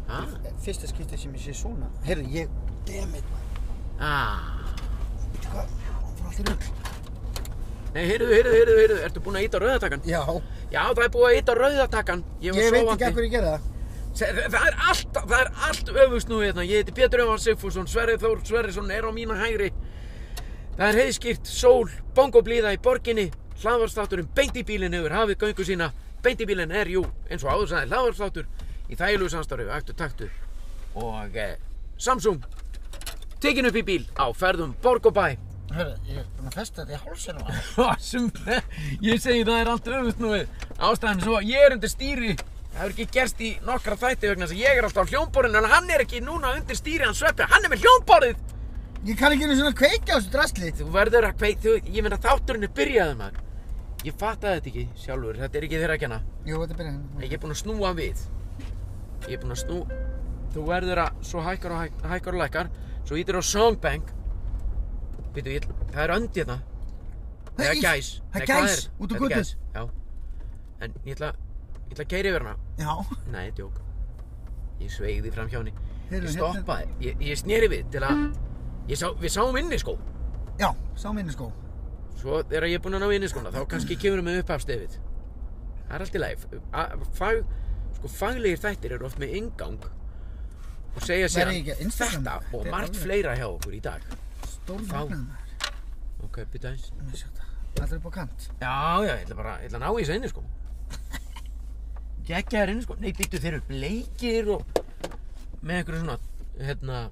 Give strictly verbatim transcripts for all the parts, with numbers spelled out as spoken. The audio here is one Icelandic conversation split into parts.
Ah. Fyrsta skipti sem ég sé svona. Heyrðu, ég... Dammit, maður. Ah. Veitu hvað? Hann fór alltaf rugl. Nei, heyrðu, heyrðu, heyrðu, heyrðu, ertu búin að íta rauðatakkan? Já. Já, það er búið að íta rauðatakkan. Ég var Ég veit sofandi. ekki af hverju ég gerði það. Það, það er allt, það er allt öfugst nú hérna. Ég heiti Pétur Jóhann Sigfússon, Sverrir Þór Sverrisson er á mína hægri. Það er heiðskýrt, sól, bongoblíða í borginni, hlaðvarpsþátturinn beint í bílinn hefur hafið göngu sína. Beint í bílinn er, jú, eins og áður sagði, hlaðvarpsþáttur í þægilegu samstarfi við Aktu Taktu og eh, Samsung tekin upp í bíl á ferðum borg og bæ. Hörru, ég er búinn að festa þetta í hálsinum. Sem, ég segi það er allt öfugst nú við. Ástæðan er svo, ég er undir stýri. Það hefur ekki gerst í nokkra þætti vegna þess að ég er alltaf á hljómborðinu en hann er ekki núna undir stýri, hann Sveppi, hann er með hljómborðið. Ég kann ekki einu svona kveikja á þessu drasli. Þú verður að kveik, þú, ég meina þátturinn er byrjaður maður. Ég fattaði þetta ekki sjálfur, þetta er ekki þeirra að kenna. Jú, þetta er byrjað. Ég er búinn að snúa við. Ég er búinn að snú... Þú verður að, svo hækkar og hæk, hækkar og lækkar, svo ítir á Songbank. Býtu, ég, það er önd hérna. Það er gæs. Það er Nei, hvað gæs, út á Þetta er götu. gæs, já. En ég ætla, ég ætla að keyra yfir hana. Já. Nei, djók. Ég sveigði fram hjá henni. Heyrðu, Ég stoppaði, ég, ég sneri við til að... Ég sá, við sáum inni sko. Já, sá minni skó. Svo þegar ég er búinn að ná inni skóna, þá kannski kemur með upphafsstefið. Það er allt í lagi. Fag, sko, faglegir þættir eru oft með inngang og segja sér þetta og margt fleira hjá okkur í dag. Stór magnaður maður. Ok, byrja eins. Það er upp á kant. Já, já, ég ætla bara, ég ætla að ná í þessu inni sko. Geggjaðir inni sko. Nei, býttu, þeir eru bleikir og með einhverju svona, hérna...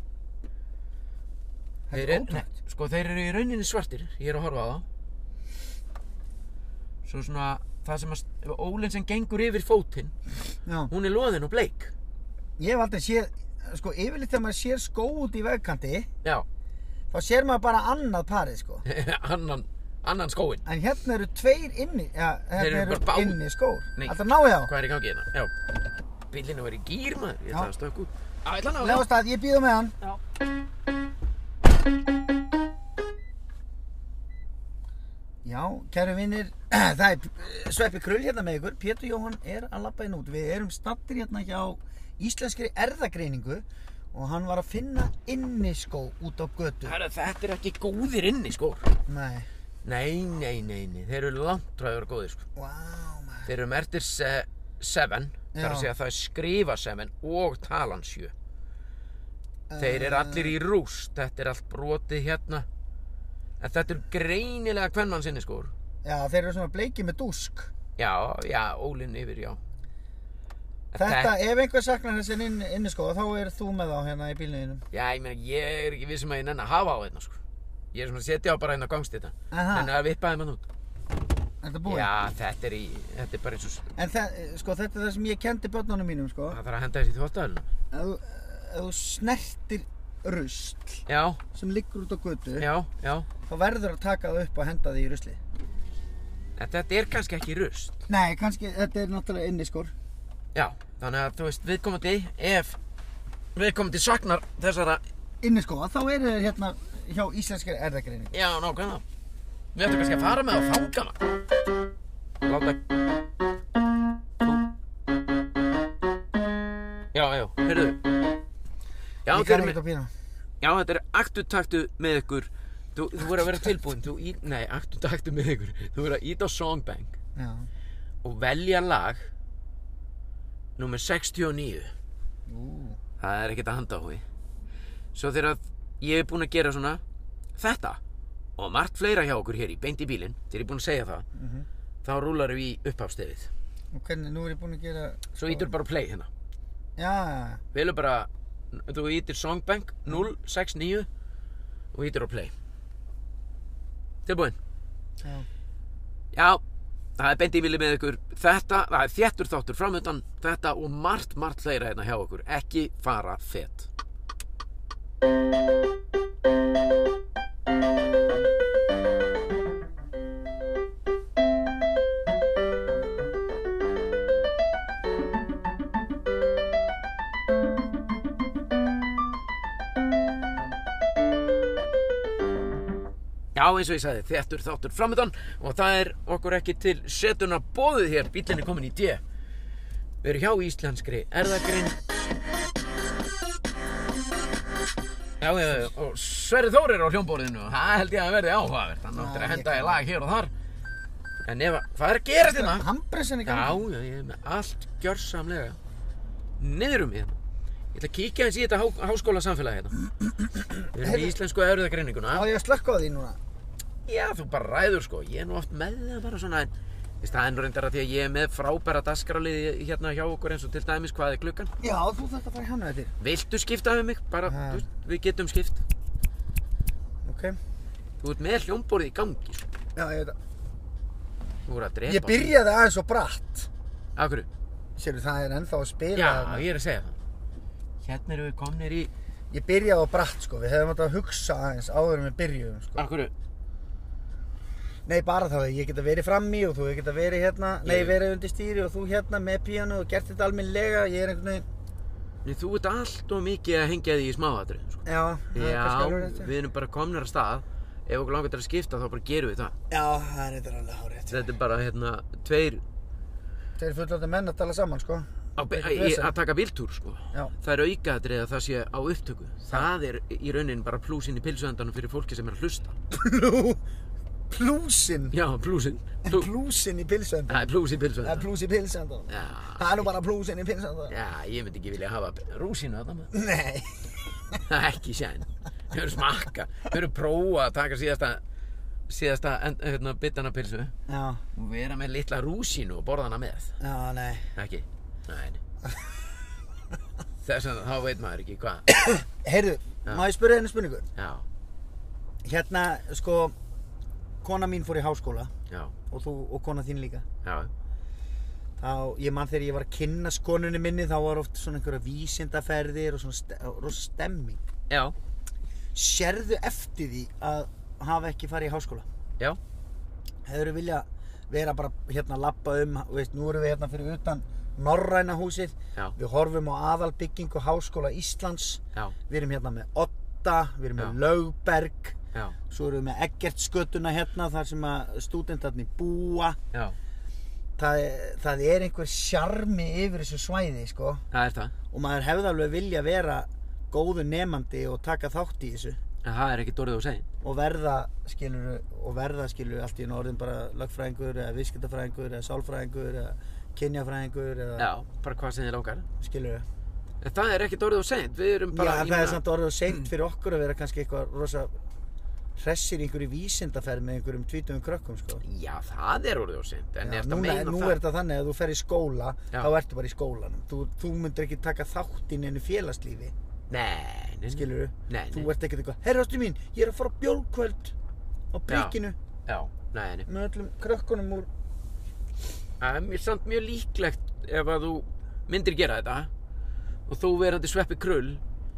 Þetta Þeir er eru, ótrúlegt. nei, sko, þeir eru í rauninni svartir. Ég er að horfa á þá. Svo svona, það sem að, ólinn sem gengur yfir fótinn, Já. hún er loðin og bleik. Ég hef aldrei séð, sko, yfirleitt þegar maður sér skó út í vegkanti, Já, þá sér maður bara annað parið, sko. annan, annan skóinn. En hérna eru tveir inni, já, Þeir hérna eru eru bara bá- inni skór. Nei. Alltaf náið á. Hvað er í gangi hérna? Já. Bíllinn var í gír, maður. Ég Já. ætla að stökka út. Já, ég ætla að ná Lefa stað, ég býð á með hann. Já. Já, kæru vinir, það er Sveppi Krull hérna með ykkur. Pétur Jóhann er að labba inn út. Við erum staddir hérna hjá Íslenskri erfðagreiningu og hann var að finna inniskó út á götu. Herra, þetta er ekki góðir inni, sko. Nei. Nei, nei, nei, nei. Þeir eru langt frá að vera góðir, sko. Vá, maður. Þeir eru merktir se seven. Það er að Já. segja að það er skrifa seven og talan sjö. Þeir eru allir í rúst. Þetta er allt brotið hérna. En þetta er greinilega kvenmannsinni skór. Já, þeir eru svona bleikir með dúsk. Já, já, ólinn yfir, já. En Þetta, ef einhver saknar þessi inn, inniskó, þá er þú með þá hérna í bílnuðinum. Já, ég meina, ég er ekki vissum að ég nenni að hafa á hérna, sko. Ég er svona að setja á bara hérna á gangstita. Aha. Nenni að vippa þeim hann út. Er þetta búið? Já, þetta er í, þetta er bara eins og, En það, sko, þetta er það sem ég kendi börnunum mínum, sko. það þarf að henda þessi í þvottavélina. Ef þú, ef þú snertir rusl Já, sem liggur út á götu, já, já. þá verður að taka það upp og henda því í rusli. En þetta er kannski ekki rusl. Nei, kannski, þetta er náttúrulega inniskór. Já, þannig að, þú veist, viðkomandi, ef viðkomandi saknar þessara, Inniskóa, þá eru þeir hérna hjá Íslenskri erfðagreiningu. já, nákvæmlega. Við ættum kannski að fara með að fanga hana. Láta... Já, já, heyrðu. Já, Ég þeir kann eru ekkert með... á pína. Já, þetta er Aktu Taktu með ykkur. Þú, þú verður að vera tilbúin. Þú í... Nei, Aktu Taktu með ykkur. Þú verður að íta á Songbank Já. og velja lag númer sextíu og níu. Ú. Það er ekkert að handa á því. Svo þegar ég er búinn að gera svona þetta og margt fleira hjá okkur hér í beint í bílinn, þegar ég er búinn að segja það, Mhm. þá rúlar við í upphafsstefið. Og hvernig, nú er ég búinn að gera... Svo ítur bara play hérna. Já, já, já. Velur bara, þú ítir Songbank núll sex níu og ítir á play. Tilbúinn. Já. Já, það er beint í bíli með ykkur. Þetta, það er þéttur þáttur framöndan, þetta og margt, margt fleira hérna hjá okkur. Ekki fara fet. Já, eins og ég sagði, þéttur þáttur framöndan og það er okkur ekki til setuna boðið hér, bíllinn er komin í D. Við erum hjá Íslenskri erfðagreiningu. Já, já, og Sverrir Þór er á hljómborðinu og það held ég að verði áhugavert. Hann áttir að henda í lag hér og þar. En ef, hvað er að gerast hérna? Handbremsan í gangi. Já, já, ég er með allt gjörsamlega niður um mig hérna. Ég ætla að kíkja eins í þetta há, háskólasamfélagi hérna. Við erum í íslensku erfðagreininguna. Já, ég að slökka á því núna. Já, þú bara ræður sko. Ég er nú oft með það bara svona, en í staðinn reyndar að því að ég er með frábæra dagskrárlið hérna hjá okkur eins og til dæmis hvað er klukkan. Já, þú þarft að fara í hana eftir. Viltu skipta við mig? Bara, Ha. þú veist, við getum skipt. Ok. Þú ert með hljómborðið í gangi, sko. Já, ég veit það. Þú voru að drepa. Ég byrjaði aðeins og bratt. Af hverju? Sérðu, það er ennþá að spila. Já, þarna. ég er að segja það. Hérna erum við komnir í... Ég byrjaði á bratt, sko. Við hefðum átt að hugsa aðeins áður en við byrjuðum, sko. Af hverju? Nei, bara þá. Ég geta verið frammi og þú geta verið hérna. Nei, Ég- verið undir stýri og þú hérna með píanu og gert þetta almennilega. Ég er einhvern veginn... Nei, þú ert allt og mikið að hengja því í smáatriðum, sko. Já, það er kannski alveg rétt. Já, við erum bara komnir að stað. Ef okkur langar til að skipta, þá bara gerum við það. Já, það er eitthvað alveg hárið. Þetta er bara, hérna, tveir Þeir eru fullorðnir menn að tala saman, sko. á, be- Ekkert í, vesen. að taka bíltúr, sko. Já. Það er aukaatriði að það sé á upptöku. Það er í rauninni bara plúsinn í pilsuendanum fyrir fólki sem er að hlusta. Plú... Plúsinn. Já, plúsinn. En Plú, plúsinn í pilsendan. það er plús í Það er pilsuendanum. plús í pilsendan. Já, Það er nú bara plúsinn í pilsendan. já, ég myndi ekki vilja hafa rúsínu þarna með. Nei. Það er ekki séns. Við höfum smakka, við höfum prófa að taka síðasta, síðasta en- hérna, bitana pilsu Já. og vera með litla rúsínu og borða hana með. Já, nei. Ekki? Nei, nei. Þess að þá veit maður ekki hvað. Heyrðu, Já. má ég spyrja henni spurningu? Já, Hérna, sko, kona mín fór í háskóla já, og þú og kona þín líka. já. Þá, ég man þegar ég var að kynnast konunni minni, þá var oft svona einhverja vísindaferðir og svona ste rosa stemming. Já, Sérðu eftir því að hafa ekki farið í háskóla? já, Hefurðu vilja vera bara hérna að labba um, veist, nú erum við hérna fyrir utan Norræna húsið, já, við horfum á aðalbyggingu Háskóla Íslands, já, við erum hérna með Odda, við erum með Já. Lögberg, já, svo erum við með Eggertsgötuna hérna þar sem að stúdentarnir búa. já. Það, er- það er einhver sjarmi yfir þessu svæði, sko, Það er það. og maður hefði alveg vilja vera góður nemandi og taka þátt í þessu En það er ekki orðið og segin. og verða, skilur, og verða, skilur, allt í einu orðin bara lögfræðingur eða viðskiptafræðingur eða sálfræðingur eða kynjafræðingur eða, Já, bara hvað sem þið langar. skilur. En það er ekki orðið og segin. Við erum bara... Já, ég það er meina- samt orðið og seint fyrir okkur að vera kannski eitthvað rosa hressir í einhverju vísindaferð með einhverjum tvítugum krökkum, sko. Já, það er orðið og segin. En Já, er þetta núna, meina nú það? er þetta þannig að þú fer í skóla, Já. þá ertu bara í skólanum. Þú, þú myndir ekki taka þátt í neinu félagslífi, Nei, nei, nei. skilurðu? Nei, nei. Þú ert ekkert eitthvað, herrastu mín, ég er að fara á bjólkvöld á prikinu Já, nei, nei. með öllum krökkunum úr... Það er mér samt mjög líklegt ef að þú myndir gera þetta og þú verandi Sveppi Krull,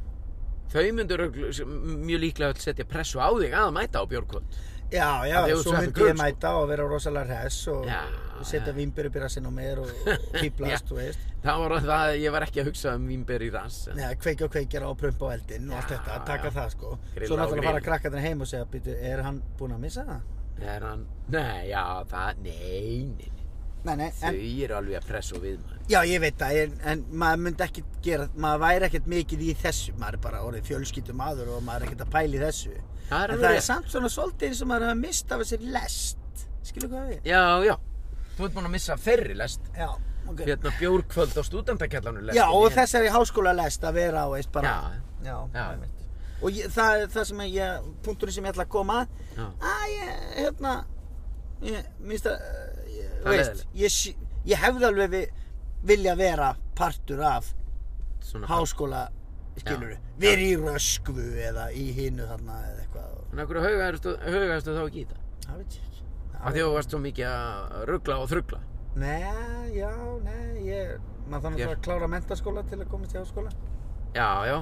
þau myndur örugglega- mjög líklega öll setja pressu á þig að mæta á bjórkvöld. Já, já, Af því þú svo Sveppi myndi Krull, ég mæta og vera rosalega hress og Já, setja já. vínber upp í rassinn á mér og, og fíblast, Já. þú veist. Það var það, ég var ekki að hugsa um vínber í rass. en- Nei, kveikja og kveikjara og prumpa á eldinn og allt Já, þetta, taka já. það, sko. Grilla Svo og náttúrulega fara grill. krakkarnir heim og segja, býtu, er hann búinn að missa það? Er hann, nei, já, það, nei, nei, nei. Nei, nei, en, Þau eru alveg að pressa og við maður. já, ég veit það, en, en maður myndi ekki gera, maður væri ekkert mikið í þessu, maður er bara orðið fjölskyldum maður og maður er ekkert að pæla í þessu. Það er En alveg það er rétt. samt svona svolítið eins og maður hefur mist af þessir lest, skilur hvað við? Já, já. Þú ert búinn að missa ferri lest. Já, ok. Hérna bjórkvöld á stúdentakjallanum lest. Já, og þessari háskóla lest að vera á, veist, bara, Já, já, já. einmitt. Og ég, það er það sem ég, punkturinn sem ég ætla að koma að, Já. að ég, hérna, ég, minnst að, ég, Það er veist, leiðilegt. ég, sí- ég hefði alveg vi, vilja vera partur af Svona háskóla, skilur Já. verið í Röskvu eða í hinu þarna eða eitthvað. En okkur haugaðastu þá ekki í þetta? Það veit ég ekki. Af því að þú varst svo mikið að ruggla og þruggla. Nei, já, nei, ég, maður þannig Þér- að klára menntaskóla til að komast í háskóla. Já, já.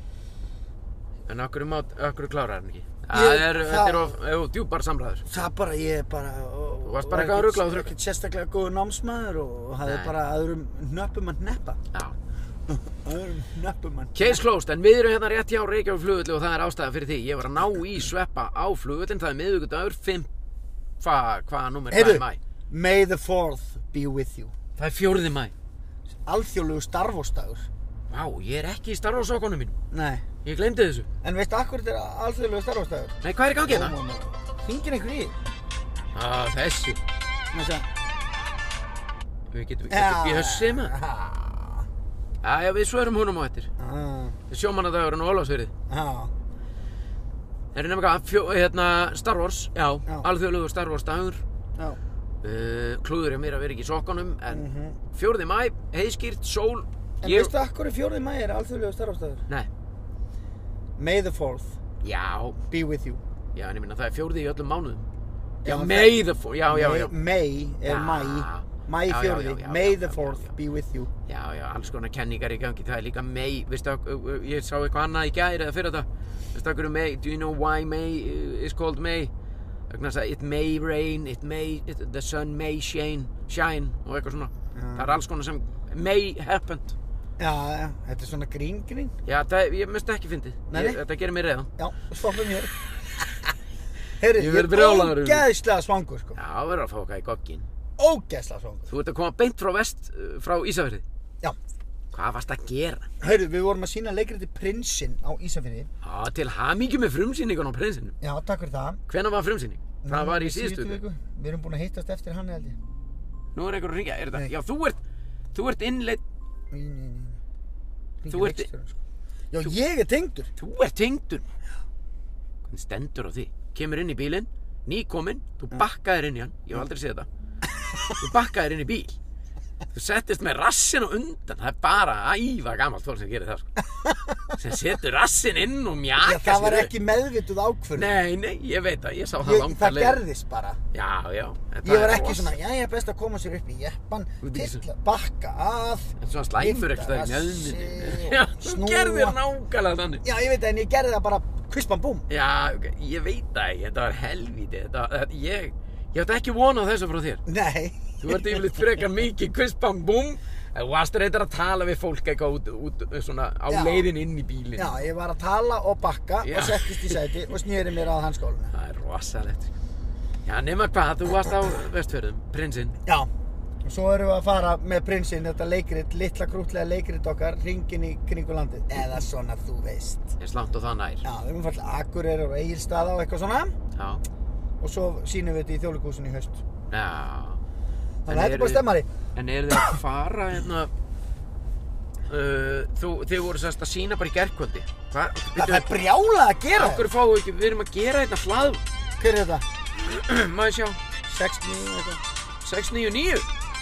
En okkur, má, okkur klárar hann ekki. Ég- Það er, það- þetta er of, of djúpar samræður. Það bara, ég bara... Og, Þú varst bara eitthvað að rugla og þrugla. Ekkert sérstaklega góður námsmaður og hafði Nei. bara öðrum hnöppum að hneppa. Já. Öðrum hnöppum að Case closed, en við erum hérna rétt hjá Reykjavík flugvelli og það er ástæða fyrir því. Ég var að ná í Sveppa á flugvellin, það er miðvikudagur, fimm, hvað, hvaða númer, hvað Heyrðu, er mæ? May the fourth be with you. Það er fjórði mæ. Alþjóðlegur starfóstagur. Vá, ég er ekki í Star Wars sokkunum mínum. Nei. Ég glemdi þessu. En veistu akkur þetta er alþjóðlegur Star Wars dagur? Nei, hvað er í gangi hérna? Hringir einhver í? Ah, þessi. Má sjá. Við getum ekki upp í hössið með. Já, já, við svörum honum á eftir. Já. Sjómannadagurinn og Ólafsfjörið. Já. Það er nefnilega fjó, hérna, Star Wars, já, Já. alþjóðlegur Star Wars dagur. Já. Uh, klúður er mér að vera ekki í sokkunum, en Mhm. fjórði maí, heiðskýrt, sól. En veistu akkur fjórði maí er alþjóðlegur Star Wars dagur? Nei, May the fourth já, be with you. já, en ég minna það er fjórði í öllum mánuðum. Já, Já, May the fourth, já, já, May, já. May er Já. mæ. Mæ Já, já, fjórði. já, já, May já, the já, fourth já, já. be with you. Já, já, alls konar kenningar í gangi, það er líka May, veistu að, ég sá eitthvað annað í gær eða fyrir þetta. Veistu að hverju May, do you know why May is called May? Vegna þess að it may rain, it may, it, the sun may shine, shine og eitthvað svona. Já. Það er alls konar sem may happened. Já, já, þetta er svona grín grín. Já, það, ég mest ekki fyndið. Nei, Ég- nei. Þetta gerir mér reiðan. Já, stoppum hér. Heyrðu, Ég ég verð er brjálaður. ógeðslega svangur, sko. Já, verður að fá okkar í gogginn. Ógeðslega svangur. Þú ert að koma beint frá vest, uh, frá Ísafirði. Já. Hvað varst að gera? Heyrðu, við vorum að sína leikriti Prinsinn á Ísafirði. Já, til hamingju með frumsýningun á Prinsinum. Já, takk fyrir það. Hvenær var frumsýning? Það var í Núna síðustu viku. Við erum búin að hittast eftir hann, held ég. Nú er einhver að ringja, er þetta? Nei. Já, þú ert, þú ert innleitt, Nei, nei, nei. Þú ert- Leikstjórinn, sko. Já, ég er tengdur. þú ert tengdur. Hvernig stendur á því? Kemur inn í bílinn, nýkominn, þú bakkaðir inn í hann, ég hef aldrei séð þetta. Þú bakkaðir inn í bíl. Þú settist með rassin á undan, það er bara æva gamalt fólk sem gerir það, sko. Sem setur rassin inn og mjaka Já, það var sér upp. ekki meðvituð ákvörðun. Nei, nei, ég veit það, ég sá það Ég, langar það leið. gerðist bara. Já, já. þetta Ég var er ekki rosa- svona, já, ég er best að koma sér upp í jeppan, Þú ert ekki tilla, bakka að, Þetta er svona slæmur lyfta ekki það í rassi mjöðminni. og Já, þú snúa. gerðir nákvæmlega þannig. Já, ég veit það, en ég gerði það bara kvispan búm. Já, ok, ég veit það ekki, þetta var helvíti, þetta, þetta, ég, ég átti ekki von á þessu frá þér. Nei. Þú ert yfirleitt frekar mikið kvistbam búm, þú varst reyndar að tala við fólk eitthvað út, út svona á Já. leiðin inn í bílinn. Já, ég var að tala og bakka Já. og settist í sæti og snýri mér að handskólinu. Það er rosalegt. Já, nema hvað, þú varst á Vestfjörðum, prinsinn. Já, og svo erum við að fara með prinsinn, þetta leikrit, litla krútlega leikrit okkar, hringinn í kringu landið. Eða svona, þú veist. Ég slátt á það nær. Já, við erum fallið Akureyrar og Egilsstaða og eitthvað svona. Já. Og svo sýnum við þetta í Þjóðleikhúsinu í haust. Já. Þannig að þetta er bara stemmari. En eru þið að fara hérna, uh, þú, þið voru sérst að sína bara í gærkvöldi. Hvað, Það er brjálað að gera Akkur fáum við ekki, við erum að gera hérna hlað. Hver er þetta? Maður sjá, sex níu eitthvað. sex níu níu.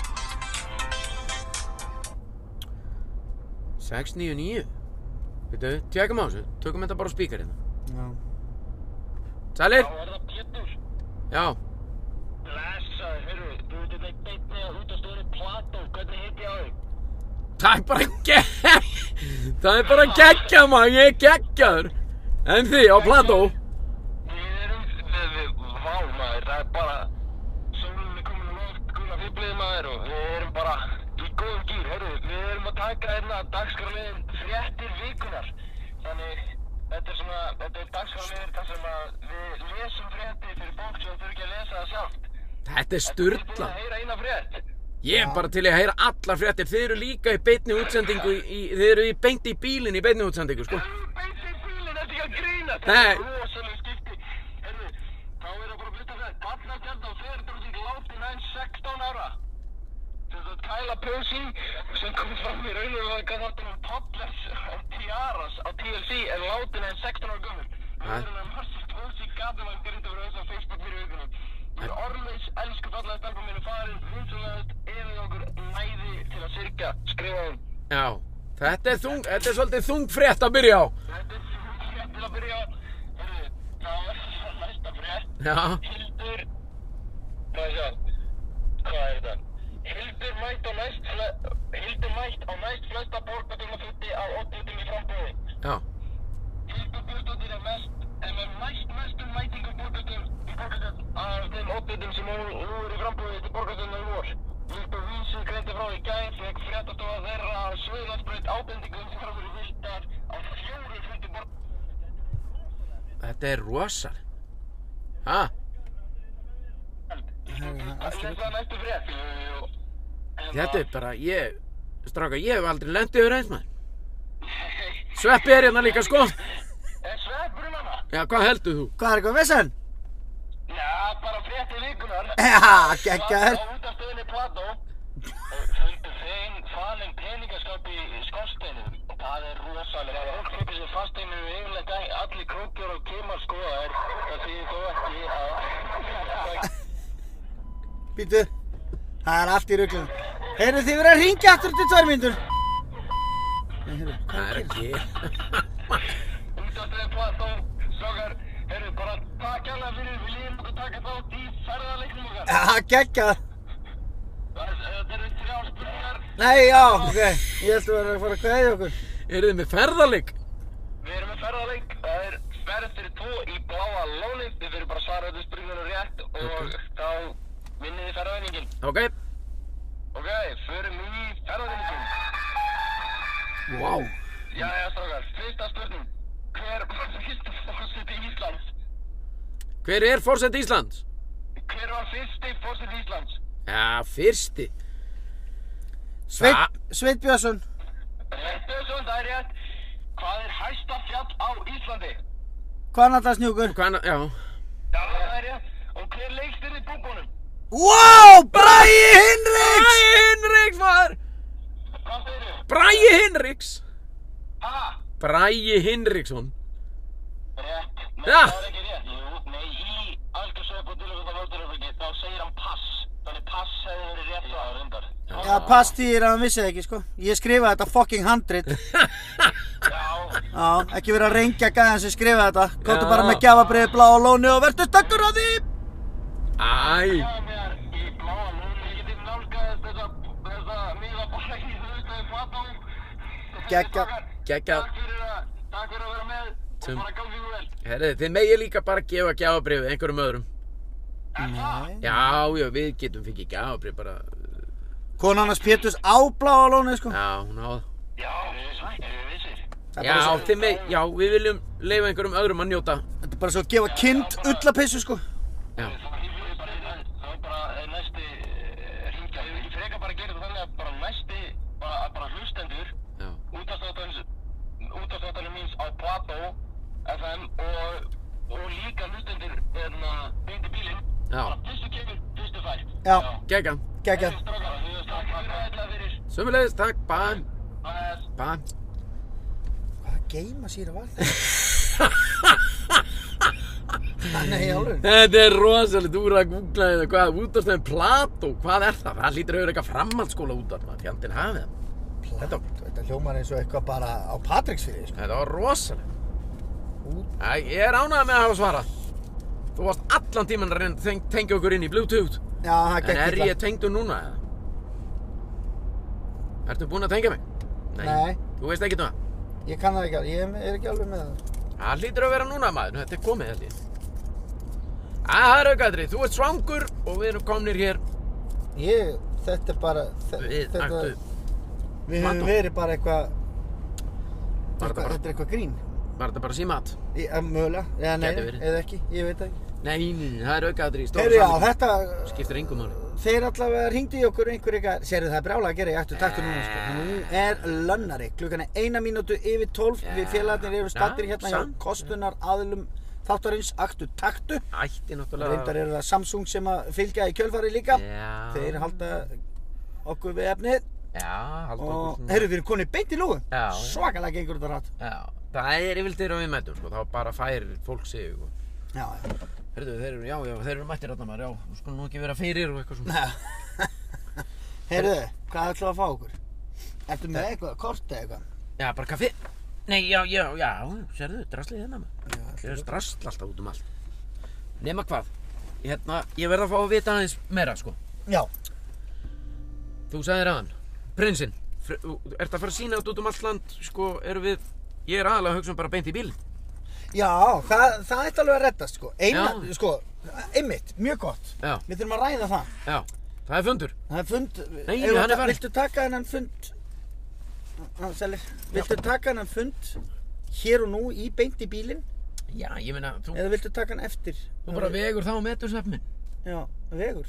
sex níu níu. Veitu, tjekkum á þessu, tökum þetta bara á spíkar hérna. Já. Sælir? Já, er það Pétur? Já. Blessaður, heyrðu, þú veit þetta beinni að út að stóri Plató, hvernig heiti ég á þig? Það er bara gegg... Það er bara geggjað maður, ég er geggjaður. En þið á Plató? Við erum, við, við, vá maður, það er bara, sólinn er komin á loft, gula fýblið maður og við erum bara í góðum gýr, heyrðu, við erum að taka hérna dagskrárliðin fréttir vikunar, þannig þetta er svona, þetta er dagskrárliðin þar sem að við lesum fréttir fyrir fólk sem þurfi ekki að lesa það sjálft. Þetta er Ertu tilbúin sturlað. að heyra eina frétt? Ég er bara til í að heyra allar fréttir. Þið eru líka í beinni útsendingu í, í þið eru í beint í bílinn í beinni útsendingu, sko. Beint í bílinn, þetta er ekki að grína. Nei. Þetta er rosalega skipti. Herru, þá er það bara að byrja það. Barnakjarn á Þverbrjóðing látin aðeins sextán ára. Þess að Kyla Percy, sem kom fram í raunveruleika þáttunum Toddlers og Tiaras á T L C, er látin aðeins sextán ára gömur. Við Hæ? erum að Marcy Percy Gademann byrjandi fyrir þess á Facebook fyrir vikunum. Við orðleis, elsku fallega stelpa mínu farin, vinsulegast, efið okkur næði til að syrkja, skrifa hún. Já. Þetta er þung, þetta er svolítið þung frétt að byrja á. Þetta er frétt til að byrja á. Heyrðu, þá er það næsta frétt. Já. Hildur, hvað er það? Hvað er þetta? Hildur mætt á næst, fle... Hildur mætt á næst flesta borgarstjórnarfundi af oddvitum í frambúði. Já. Hildur Björnsdóttir er mest, er með næst mestum mætingum borgarstjórn í borgarstjórn af þeim oddvitum sem nú nú eru í frambúði til borgarstjórnar í vor. Líkt og Vísir greindi frá í gær fekk fréttastofa þeirra á Suðurlandsbraut ábendingum sem frá verið Hildar á fjóru fundi borg... Þetta er rosal. Ha? Það er næstu frétt. Þetta er bara, ég, stráka, ég hef aldrei lent yfir eins maður. Sveppi er hérna líka, sko. Er sveppurinn hana? Já, hvað heldur þú? Hvað er eitthvað vesen? Já, bara frétti vikunar. Já, geggjaður. Á útastöðinni Plató fundu þeim falin peningaskáp í skorsteinum og það er rosalega. Það er fólk hleypir sér fasteinu yfirleitt ekki. Allir krókjar og kimar skoðaðir. Það þýðir þó ekki að... Býtu. Það er allt í ruglum. Heyrðu þið verið að hringja aftur til tvær mínútur. Nei, heyrðu, Það hvað er er það? ekki. Útastöðin Plató, strákar, heyrðu bara takk alveg fyrir við líðum okkur taka þátt í ferðarleiknum okkar. Já, geggjað. Það er- Þetta eru þrjár spurningar. Nei, já, ok. Ég held að vera að fara að kveðja okkur. Eru þið með ferðarleik? Við erum með ferðarleik, það er ferð fyrir tvo í Bláa lónið. Þið fyrir bara að svara þessu spurningunum rétt og Ok. þá vinnið þið ferðarvinningin. Ok. Ok, förum í ferðarvinningin. Vá. Jæja, strákar, fyrsta spurning. Hver var fyrsti forseti Íslands? Hver er forseti Íslands? Hver var fyrsti forseti Íslands? Já, fyrsti. Sveit, Hva? Sveit Björnsson. Rétt Björnsson, það er rétt. Hvað er hæsta fjall á Íslandi? Hvannadalshnjúkur. Hvað, já. Já, það er rétt. Og hver leikstýrði búbónum? Wow, Bragi Hinriks. Bragi Hinriks, maður. Hvað segirðu? Bragi Hinriks. Ha? Bragi Hinriksson. Rétt. Nei, Ja. það er ekki rétt. Jú, nei, í algjörsöp og dulugvölda völduröfriki þá segir hann pass. Þannig pass hefði verið rétt á reyndar. Já, pass týðir að hann vissi það ekki, sko. Ég skrifaði þetta fucking handrit. Já. Já, ekki verið að rengja gæðan sem skrifaði þetta. Komdu Já. bara með gjafabriði Bláa lóni og verður stökkur á því. Æ. Já, mér í Bláa lóni, ég geti nálgaðist þessa, þessa miða bara í þauðstæði Plató. Geggjað. Geggjað. Takk fyrir að, takk fyrir að vera með Sem- og bara gangi ykkur vel. Herri, þið megið líka bara gefa gjafabrif einhverjum öðrum. Nei. Já, já, við getum fikið gjafabrif bara. Konan hans Péturs á Bláa lóni, sko. Já, hún á það. Já, erum við vissir. Það er Já, bara svo- þið megið, já, við viljum leifa einhverjum öðrum að njóta. Þetta er bara svo að gefa kind ullapeysu, sko. Já. Þá hýfum bara, þá er bara eh, næsti eh, hringja. Ef við ekki frekar bara gera þetta þannig að bara næsti, bara, bara hlustendur, Já. útastáttanum míns á Plató F M og, og líka hlustendur hérna beint í bílinn. Já. Bara fyrstu kemur, fyrstu fær. Já. Geggjað. Geggjað. Strákar, þú veist takk fyrir þetta fyrir. Sömulegis, takk, bæ. Bless. Bæ. Hvaða geima síra var þetta? Nei, alveg. Þetta er rosalega, þú eru að googla þetta, hvað, útvarpstöðin Plató, hvað er það? Það hlýtur að vera eitthvað framhaldsskóla útvarp, fjandinn hafið það. Þetta, Þetta hljómar eins og eitthvað bara á Patreksfirði, sko. þetta var rosalega. Æ, ég er ánægður með að hafa svarað. Þú varst allan tímann að reyna að teng tengja okkur inn í Bluetooth. Já, það En gekk er illa. ég tengdur núna, eða? Ertu búinn að tengja mig? Nei. Þú veist ekki það? Ég kann það ekki alveg, ég er ekki alveg með það. Það hlýtur að vera núna, maður. Þetta er komið, held ég. Æ, það er aukaðrið. Þú ert svangur og við erum komnir hér. Ég, þetta er bara, þe- Við, þetta, aktu, við höfum Mató. verið bara eitthvað, Var þetta eitthvað, bara- þetta er eitthvað grín. var þetta bara símat? Í- eh, Mögulega, eða nei, Gæti verið. eða ekki, ég veit það ekki. Nei, nei, nei, það er aukaðrið. Heyrðu, já, þetta, Skiptir engum máli. þeir allavega hringdu í okkur einhver eitthvað, sérðu það er brjálega að gera í ættu taktu núna, sko. Nú er lönnari, klukkan er eina mínútu yfir tólf, Já. við félagarnir eru stattir Já, hérna hjá samt. kostunar aðilum þáttarins, aktu taktu. Ætti náttúrulega. Reyndar eru það Samsung sem að fylgja í kjölfari líka. Já. Þeir halda okkur við efnið. Já, halda Og, okkur svona. heyrðu, við erum konið beint í lúgu. Já, já. Svakalega gengur þetta rætt. Já, það er yfirleitt þeirra við mætum, sko. Þá bara fær fólk sig og... Já, já. Heyrðu, þeir eru, já, já, þeir eru mættir þarna maður, já. Þú skulum nú ekki vera fyrir og eitthvað svona. Heyrðu, hvað ætlum að fá okkur? Ertu með eitthvað, kort eða eitthvað? Já, bara kaffi. Nei, já, já, já, sérðu, draslið hérna maður. Já, Það er drasl alltaf út um allt. Nema hvað, hérna, ég verð að fá að vita aðeins meira, sko. Já. Þú sagðir aðan, prinsinn, fr- þú- ertu að fara að sýna út um allt land, sko, erum við, ég er aðalega að hugsa um bara beint í bílinn. Já, það, það ætti alveg að reddast, sko. Eina, Já. sko, einmitt, mjög gott. Já, Við þurfum að ræða það. já, það er fundur. Það er fund... Nei, Eigum við hann er ta- farinn. Viltu taka hennan fund... Ná, Selli, viltu taka hennan fund hér og nú í beint í bílinn? Já, ég meina, þú, Eða viltu taka hann eftir? þú bara vegur þá og metur svepp minn. Já, vegur.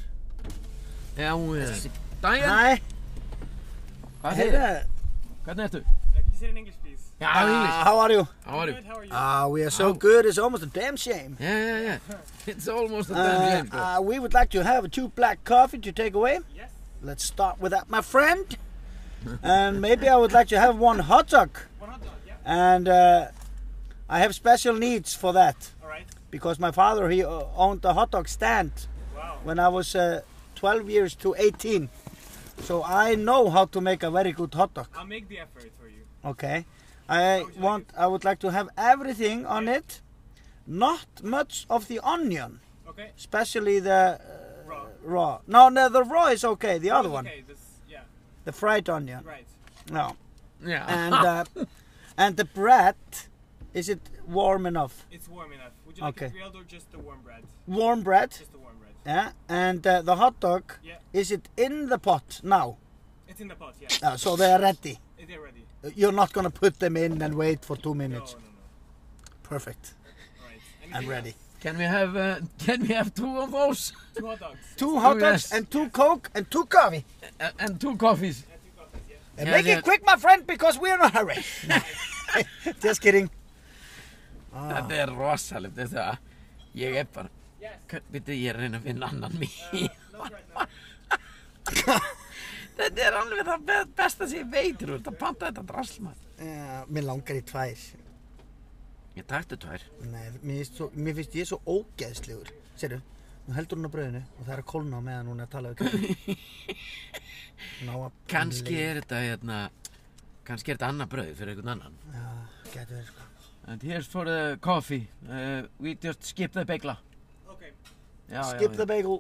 Já, eh, daginn, Hæ, hvað heyrðu, þið? Hvernig ertu? Ekki you say it in English, please? Yeah, Uh, English. how are you? How are you? Good, how are you? Ah, we are so How- good, it's almost a damn shame. Yeah, yeah, yeah. It's almost a damn Uh, shame, bro. uh, we would like to have two black coffee to take away. Yes. Let's start with that, my friend. And maybe I would like to have one hot dog. One hot dog, yeah. And uh, I have special needs for that. All right. Because my father, he uh, owned a hot dog stand Wow. when I was uh, twelve years to eighteen. So I know how to make a very good hot dog. I'll make the effort for you. Okay. I would you want, like I would like to have everything on Yeah. it. Not much of the onion. Okay. Especially the uh, Raw. raw. No, no, the raw is okay. The other one, Okay, this, yeah, the fried onion. right. No. Yeah. And uh, and the bread, is it warm enough? It's warm enough. Would you like Okay. it grilled or just the warm bread? Warm bread. Just the warm bread. Yeah. And uh, the hot dog, Yeah. is it in the pot now? It's in the pot, yeah. Uh, so they are ready. They're ready. Uh, You're not gonna put them in and wait for two No, minutes. no, no. Perfect. All right. I'm Anything ready. else? Can we have uh, can we have two of those Two hot dogs. Two hot Oh, dogs yes. and two Coke and two coffee. Uh, and two coffees? Yeah, two coffees, yeah. And Yeah, make yeah. it quick, my friend, because we're in a hurry. Just kidding. Ah. Þetta er rosalegt, þetta það. Ég er bara, Yes. veitu, ég er að reyna að finna annan Uh, mín. no bread now. Þetta er alveg það be- besta sem ég veit, þú ert að panta þetta drasl, maður. Uh, mér langar í tvær. Ég taktu tvær. Nei, mér finnst, svo, mér finnst ég svo ógeðslegur. Sérðu, nú heldur hún á brauðinu og það er að kólna á meðan hún er að tala við kjöldin. Ná að... Kannski er þetta, hérna, kannski er þetta annað brauð fyrir einhvern annan. Já, getur verið sko. And here's for the coffee. Uh, we just skip the bagla. Okay. Já, Skip já, the já. bagel.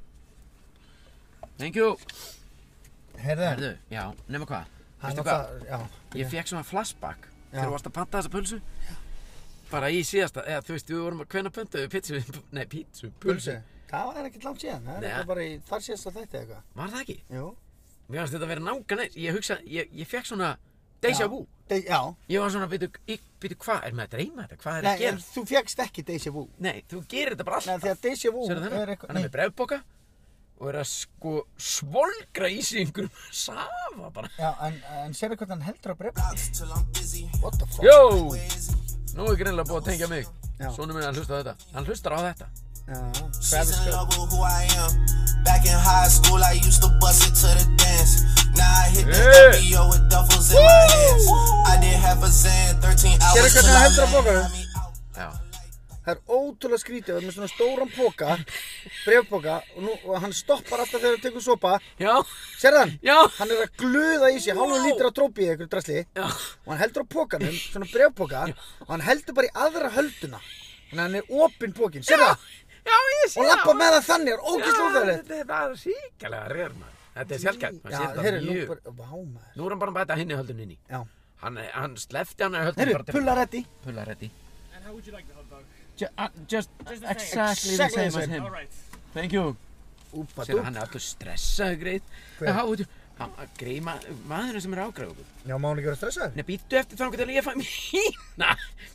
Thank you. Herðu, Herðu, já, nema hvað? hann Veistu var hvað? það, já. Ég fekk svona flashback Já. þegar þú varst að panta þessa pulsu. Bara í síðasta, eða þú veist, við vorum að hvenær pöntuðu við pizzu, nei pizzu, pulsu. Pulsu. Það var ekkert langt síðan, það er Nei. eitthvað bara í þar síðasta þætti eitthvað. Var það ekki? Jú. Mér fannst þetta að vera nákvæmlega eins. Ég hugsa, ég, ég fekk svona déjà vu. De já. Ég var svona, veitu, veitu, hvað er með að dreyma þetta? Hvað er Nei, að gera? en þú fékkst ekki déjà vu. Nei, þú gerir þetta bara Nei, alltaf. því að déjà vu Sérðu er þennan? eitthvað... Hann er með bregðpoka og er að sko svolgra í sig einhverjum safa bara. Já, en, en sérðu hvernig hann heldur að breyfa? What the fuck? Jó! Nú er greinilega búið að tengja mig. Já. Sonur minn, hann hlustar á þetta. Hann hlustar á þetta. Já, She's Travis in Scott. love with who I am. Back in high school, I used to bust it to the dance. Now I hit the Yeah. F B O with duffels in my hands. I did half a Zan, thirteen hours Sérðu till hvernig hann I heldur að landed. bóka? Had me out. Já. Það er ótrúlega skrítið, það er með svona stóran póka, brefpóka, og, nú, og hann stoppar alltaf þegar hann tekur sopa. Já. Sérðu hann? Já. Hann er að gluða í sig, hálfum Wow. lítur að drópi í einhverju drasli. Já. Og hann heldur á pókanum, svona brefpóka, og hann heldur bara í aðra hölduna. Þannig að hann er opinn pókin, sérðu það? Já, ég sé Og lappa með það þannig, er ógeðslega óþægilegt. Þetta er bara síkjalega reyr, maður. Þetta er sjálfgætt. Já, heyrðu, nú bara, vá maður. Nú er hann bara að bæta hinni höldun inn í. Já. Hann, hann slefti hann höldun Heyrðu, bara til... pulla reddi. Pulla reddi. And how would you like the hot dog? Just, uh, just Just the same. exactly the Exactly same the as same. him. All right. Thank you. Úpa Sér dúp. hann er alltaf stressaður greið. Hver? How would you... Hann, greið ma maðurinn sem er ágræð okkur. Já, má hann ekki vera stressaður? Nei, býttu eftir þannig til að ég fæ mína.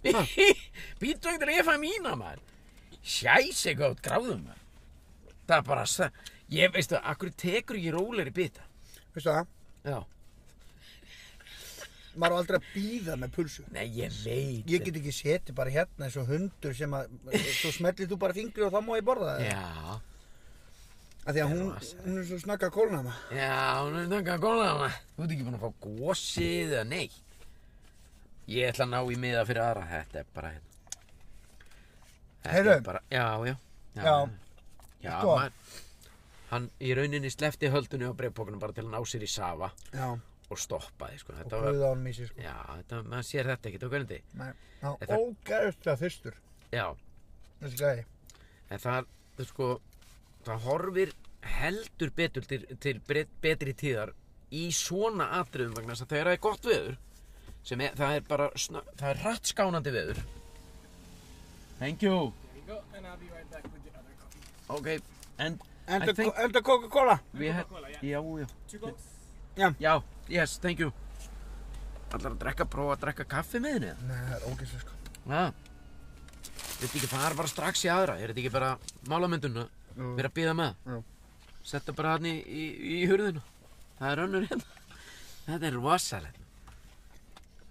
Býttu eftir að ég fæ mína, maður. Sjæsi góð gráðum, maður. Það er bara... sa- Ég, veistu, akkur tekur ekki rólegri bita. Veistu það? Já. Maður á aldrei að býða með pulsu. Nei, ég veit. Ég get ekki setið bara hérna eins og hundur sem að, svo smellir þú bara fingri og þá má ég borða það. Já. Af því að hún, hún er svo snakka að kólna maður. Já, hún er snakka að góla hana. Þú ert ekki búin að fá gósið eða neitt. Ég ætla að ná í miða fyrir aðra. Þetta er bara hérna. Þetta Heyrðu. er bara, já, já. Já. Já, Sko. maður. Hann í rauninni slefti höldunni á breiðpokunum bara til að ná sér í safa Já, og stoppaði, sko. og Þetta var, guða honum í sig sko. já, þetta, maður sér þetta ekki, það var hvernig. Nei, já, Þetta- ógæðslega þyrstur, Já, þessi gæði. en það, það sko, það horfir heldur betur til, til bre- betri tíðar í svona atriðum vegna þess að þegar það er gott veður, sem er, það er bara, sna, það er hratt skánandi veður. Thank you. There you go. And I'll be right back with the other coffee. Okay, and Enda, I think enda Coca-Cola. we had, Coca-Cola, yeah. já, já, Two Cokes? já, yes, thank you. Allar að drekka, prófa að drekka kaffi með henni? Nei, það er ógæðslega sko. Já. Þetta ekki fara bara strax í aðra, er þetta ekki bara málamynduna, Jú. vera að bíða með? Jú. Setta bara hann í, í, í hurðina. Það er önnur hérna. Þetta er rosalegt.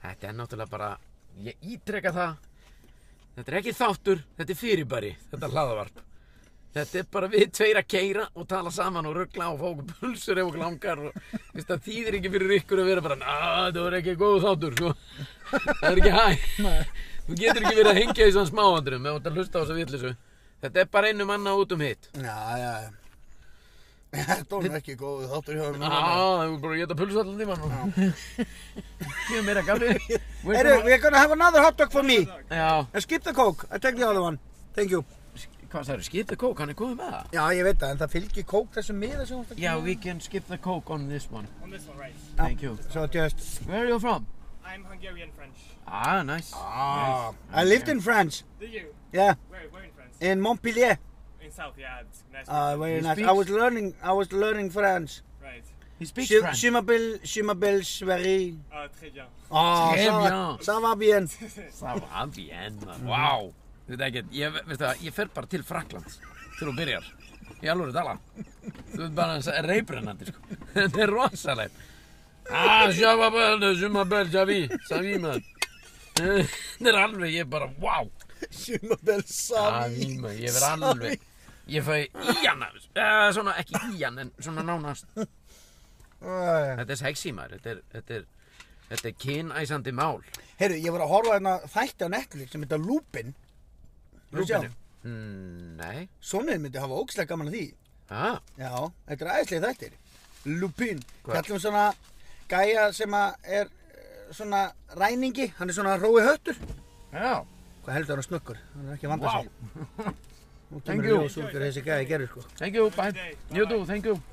Þetta er náttúrulega bara, ég ítreka það, þetta er ekki þáttur, þetta er fyrirbæri, þetta hlaðavarp. Þetta er bara við tveir að keyra og tala saman og ruggla og fá okkur pulsur ef okkur langar og veist, það þýðir ekki fyrir ykkur að vera bara na, það var ekki góð þáttur, sko. Það er ekki hæ. Þú getur ekki verið að hengja í svona smáandrum ef þú ert að hlusta á þessa vitleysu. Þetta er bara einu manna út um hitt. Já, já, já. Þetta var ekki góð þáttur hjá mér. Já, það er bara að geta pulsu allan tímann. Mjög meira gafri. Hey, we're gonna have another hot dog for me. Já. And skip the coke. I take the other one. Thank you. Hvað sagði, skip the coke, hann er komið með það? Já, ég veit það, en það fylgir coke þessum miða sem þú ert að Yeah, we can skip the coke on this one. On this one, right. Thank you. So just... Where are you from? I'm Hungarian French. Ah, nice. Ah, Nice. I lived in France. Did you? Yeah, Where, where in France? in Montpellier. In South, yeah. It's nice. Uh, very He nice. speaks- I was learning, I was learning French. Right. He speaks Je, French. je m'appelle, je m'appelle Sverri. Uh, très bien. Ah, Très ça va- bien. ça va bien. Það var bien, man. Wow. Þú veit ekki, ég, veistu það, ég fer bara til Frakklands til þú byrjar. Í alvöru tala. Þú veit bara að reybrennandi, sko. Þetta er rosalegt. Ah, je m'appelle, je m'appelle, Javi. Savi, man. Þetta er alveg, ég bara, wow. Je m'appelle Sami. Savi, man. Ég verð alveg, ég fæ í hann, uh, svona ekki í hann, en svona nánast. Æ. Þetta er sexy, maður. Þetta er, þetta er, þetta er kynæsandi mál. Heyrðu, ég var að horfa hérna þætti á Netflix sem heitir Lupin. Viltu sjá? Lúpinu. Mm, nei. Sonurinn myndi hafa ógeðslega gaman að því. Ah, Já, þetta er æðislega þættir. Lupin. Hvað? Fjallum svona gæja sem að er eh, svona ræningi. Hann er svona rói höttur. já. Hvað heldur hann snöggur? Hann er ekki að vanda Wow. sig. Nú Thank kemur you. ljós út fyrir þessi gæja gerur, sko. Thank you, bye. You too, thank you.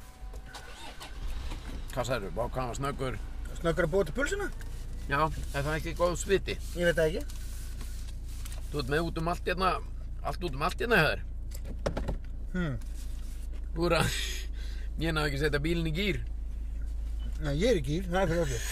Hvað sagðirðu? Vá, hvað var snöggur? Snöggur að búa til pulsuna? Já, er það ekki góð sviti? Ég veit það ekki. Þú ert með út um allt hérna, allt út um allt hérna hér. Hmm. Þú er að, ég náðu ekki að setja bílinn í gír. Nei, ég er í gír. Það er fyrir okkur.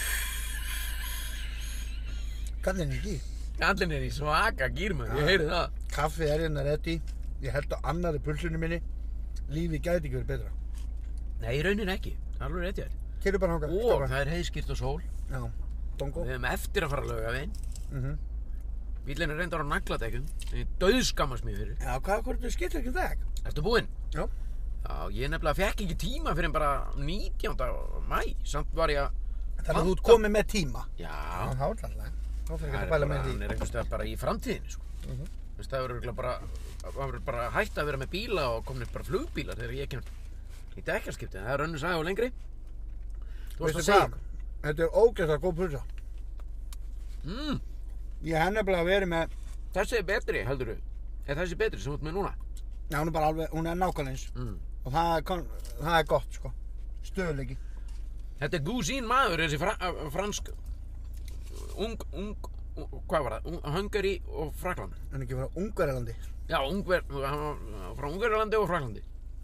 Kallinn er í gír. Kallinn er í svaka gír, maður, ég heyri það. Kaffið er hérna ready. Ég held á annari pulsunni minni. Lífið gæti ekki verið betra. Nei, í raunin ekki, það er alveg rétt hjá þér. Keyru bara hangað. Og það er heiðskýrt og sól. Já, bongo. Við hefum eftir að fara að löga við. Mhm. Bílinn er reyndar á nagladekkjum. Ég döðskammast mér fyrir. Já, hvað, hvort þú skiptir ekki þeg? Ertu búinn? Já. Já, ég nefnilega fekk ekki tíma fyrir en bara nítjánda maí. Samt var ég að... Þannig að þú ert komið með tíma. Já, Já, það er alltaf. Þá fyrir það ekki er að bæla bara, með hann því. er einhvers vegar bara í framtíðinni, sko. Mhm. Þú veist, það verður örugglega bara, það verður bara hætt að vera með bíla og komin bara flugbílar þegar ég kemur í dekkarskipti. Það er önnur saga og lengri. Þú varst Veistu að segja hvað? Þetta er ógeðslega góð pulsa. Mm, Ég hef nefnilega verið með, þessi er betri, heldur þú? Er þessi betri sem þú ert með núna? já, hún er bara alveg, hún er nákvæmlega eins. Mm. Og það er, kon- það er gott, sko. Stöðuleiki. Þetta er gúsín maður, þessi fra, uh, fransk, ung, ung, ung, hvað var það? Ung, Hungary og Frakkland. En ekki frá Ungverjalandi. Já, ungver, hann var frá Ungverjalandi og Frakklandi.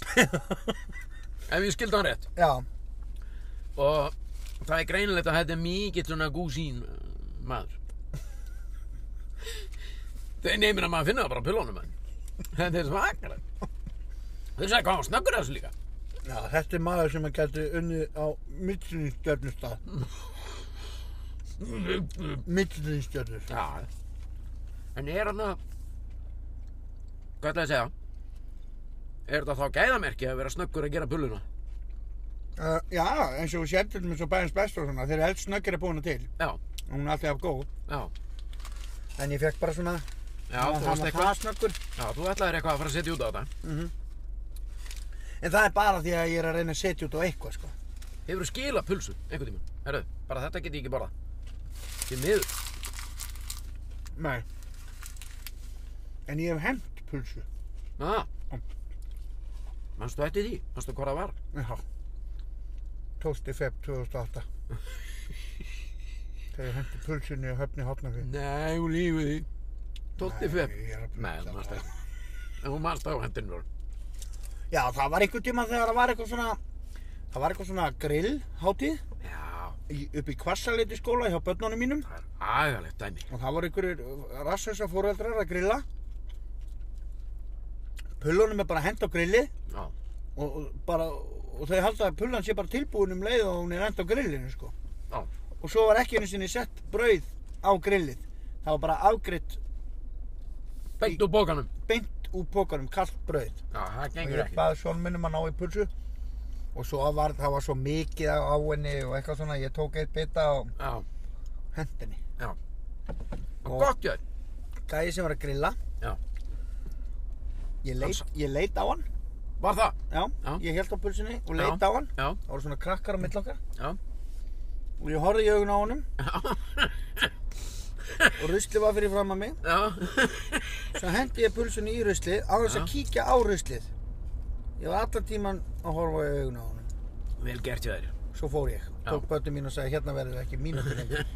Ef ég skildi hann rétt. Já. Og það er greinilegt að þetta er mikið svona gúsín uh, maður. Þeir nefnir að maður finna það bara á pillunum, menn. Þetta er svakalegt. Þú sagði hvað hann snöggur þessu líka. Já, þetta er maður sem að gæti unnið á Michelin-stjörnustað. Michelin-stjörnustað. Já. En er hann að, hvað ætlaði að segja? Er þetta þá gæðamerki að vera snöggur að gera pulluna? Uh, já, eins og þú sér til dæmis á Bæjarins Besta og svona, þeir eru helst snöggir að búa hana til. Já, Og hún er alltaf jafn góð. já. En ég fekk bara svona, Já, hann þú var varst það eitthvað. snöggur. Já, þú ætlaðir eitthvað að fara að setja út á þetta. En það er bara því að ég er að reyna að setja út á eitthvað, sko. Hefurðu skilað pulsu einhvern tímann? Herru, bara þetta get ég ekki borðað. Því miður. Nei. En ég hef hent pulsu. Já. Manstu eftir því? Manstu hvað það var? Já. tólfta febrúar tvö þúsund og átta. Þegar ég hendi pulsunni á Höfni Hornafirði. Nei, hún lífið því. tólfta febrúar. Nei, ég er að Nei, blessa þú manst það. ekki. En hún manst á hendinu voru. Já, það var einhvern tíma þegar það var eitthvað svona, það var eitthvað svona grillhátíð Já, í- upp í Hvassaleiti skóla hjá börnunum mínum. það er agalegt dæmi. Og það voru einhverjir rassausa foreldrar að grilla. Pullunum er bara hent á grillið Já, og, og bara, og þau halda að pullan sé bara tilbúin um leið og hún er hent á grillinu, sko. já. Og svo var ekki einu sinni sett brauð á grillið. Það var bara afgreitt Beint úr bókanum. beint úr pokanum, kalt brauð. Já, það Og gengur ég ekki. baði son minnum að ná í pulsu. Og svo var, það var svo mikið á á henni og eitthvað svona, ég tók eitt bita og Já, hendi henni. já. Og Og- gott gjör. Gæi sem var að grilla, Já. ég leit, Hann ég leit á hann. Var það? Já, Já. ég held á pulsunni og leit Já. á hann. Já, Það voru svona krakkar á milli okkar. já. Og ég horfði í augun á honum Já. og ruslið var fyrir fram að mig. Já. Svo hendi ég pulsunni í ruslið á þess að Já. kíkja á ruslið. Ég var allan tíman að horfa í augun á honum. Vel gert hjá þér. Svo fór ég, Já. tók böttu mín og sagði hérna verður ekki mínútur lengur.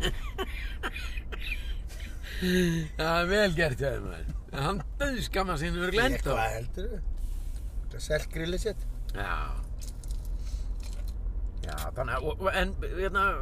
Já, vel gert hjá þér, maður. Hann döðskamma sín verið glemt Ég, á. hvað heldur þú? Það er selt grillið sitt. Já. Já, þannig að, og- og- en, hérna,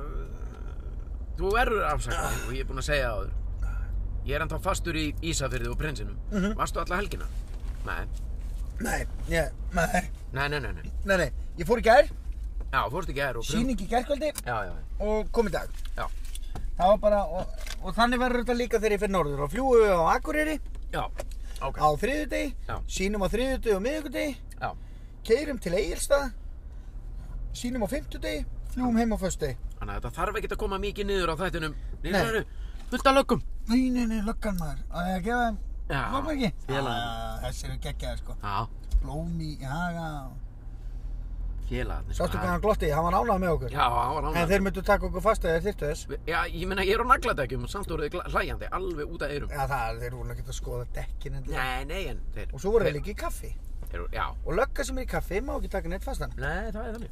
þú verður afsakaði og ég er búinn að segja það áður. Ég er ennþá fastur í Ísafirði og Prinsinum. Mhm. Varstu alla helgina? Nei. Nei, ég, nei, Nei, nei, nei, nei. nei, nei. Ég fór í gær, Já, fórstu ekki gær og Prin... sýning í gærkvöldi Já, já, og kom í dag. já. Það var bara, og, og þannig verður þetta líka þegar ég fyrir norður. Og fljúum við á Akureyri Já, ok. á þriðjudegi, Já. sýnum á þriðjudegi og miðvikudegi, Já, keyrum til Egilsstað, sýnum á fimmtudegi, fljúum heim á föstudegi. þannig að þetta þarf ekki að koma mikið niður á þættinum. Nei, Nei. það eru fullt af löggum. Nei, nei, nei, löggan maður. Á ég að gefa þeim, Já, hvað ekki? félagarnir. Já, þessi eru geggjaðir sko. Já, Blóm í haga. félagarnir. Sástu hvað hann glotti, hann var ánægð með okkur. Já, hann var En ánægður. þeir myndu taka okkur fast að þeir þyrftu þess. Já, ég meina, ég er á nagladekjum og samt voruð þið gla- hlæjandi, alveg út af eyrum. Já, það, þeir voru ekki að skoða dekkin endilega. Nei, nei, en þeir... Og svo voru þeir líka í kaffi. Þeir, já, Og lögga sem er í kaffi má ekki taka neitt fastan. nei, það er þannig.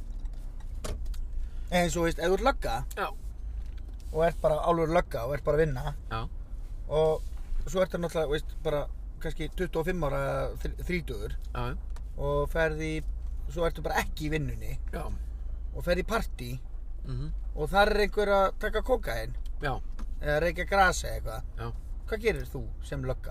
En svo veist, ef þú ert lögga Já, og ert bara álfur lögga og ert bara að vinna já, og svo ertu náttúrulega, veist, bara kannski tuttugu og fimm ára eða þr- þrítugur já, og ferði, svo ertu bara ekki í vinnunni já, og ferði í partí mhm, og þar er einhver að taka kókaín já, eða reykja grasa eða eitthvað. já. Hvað gerir þú sem lögga?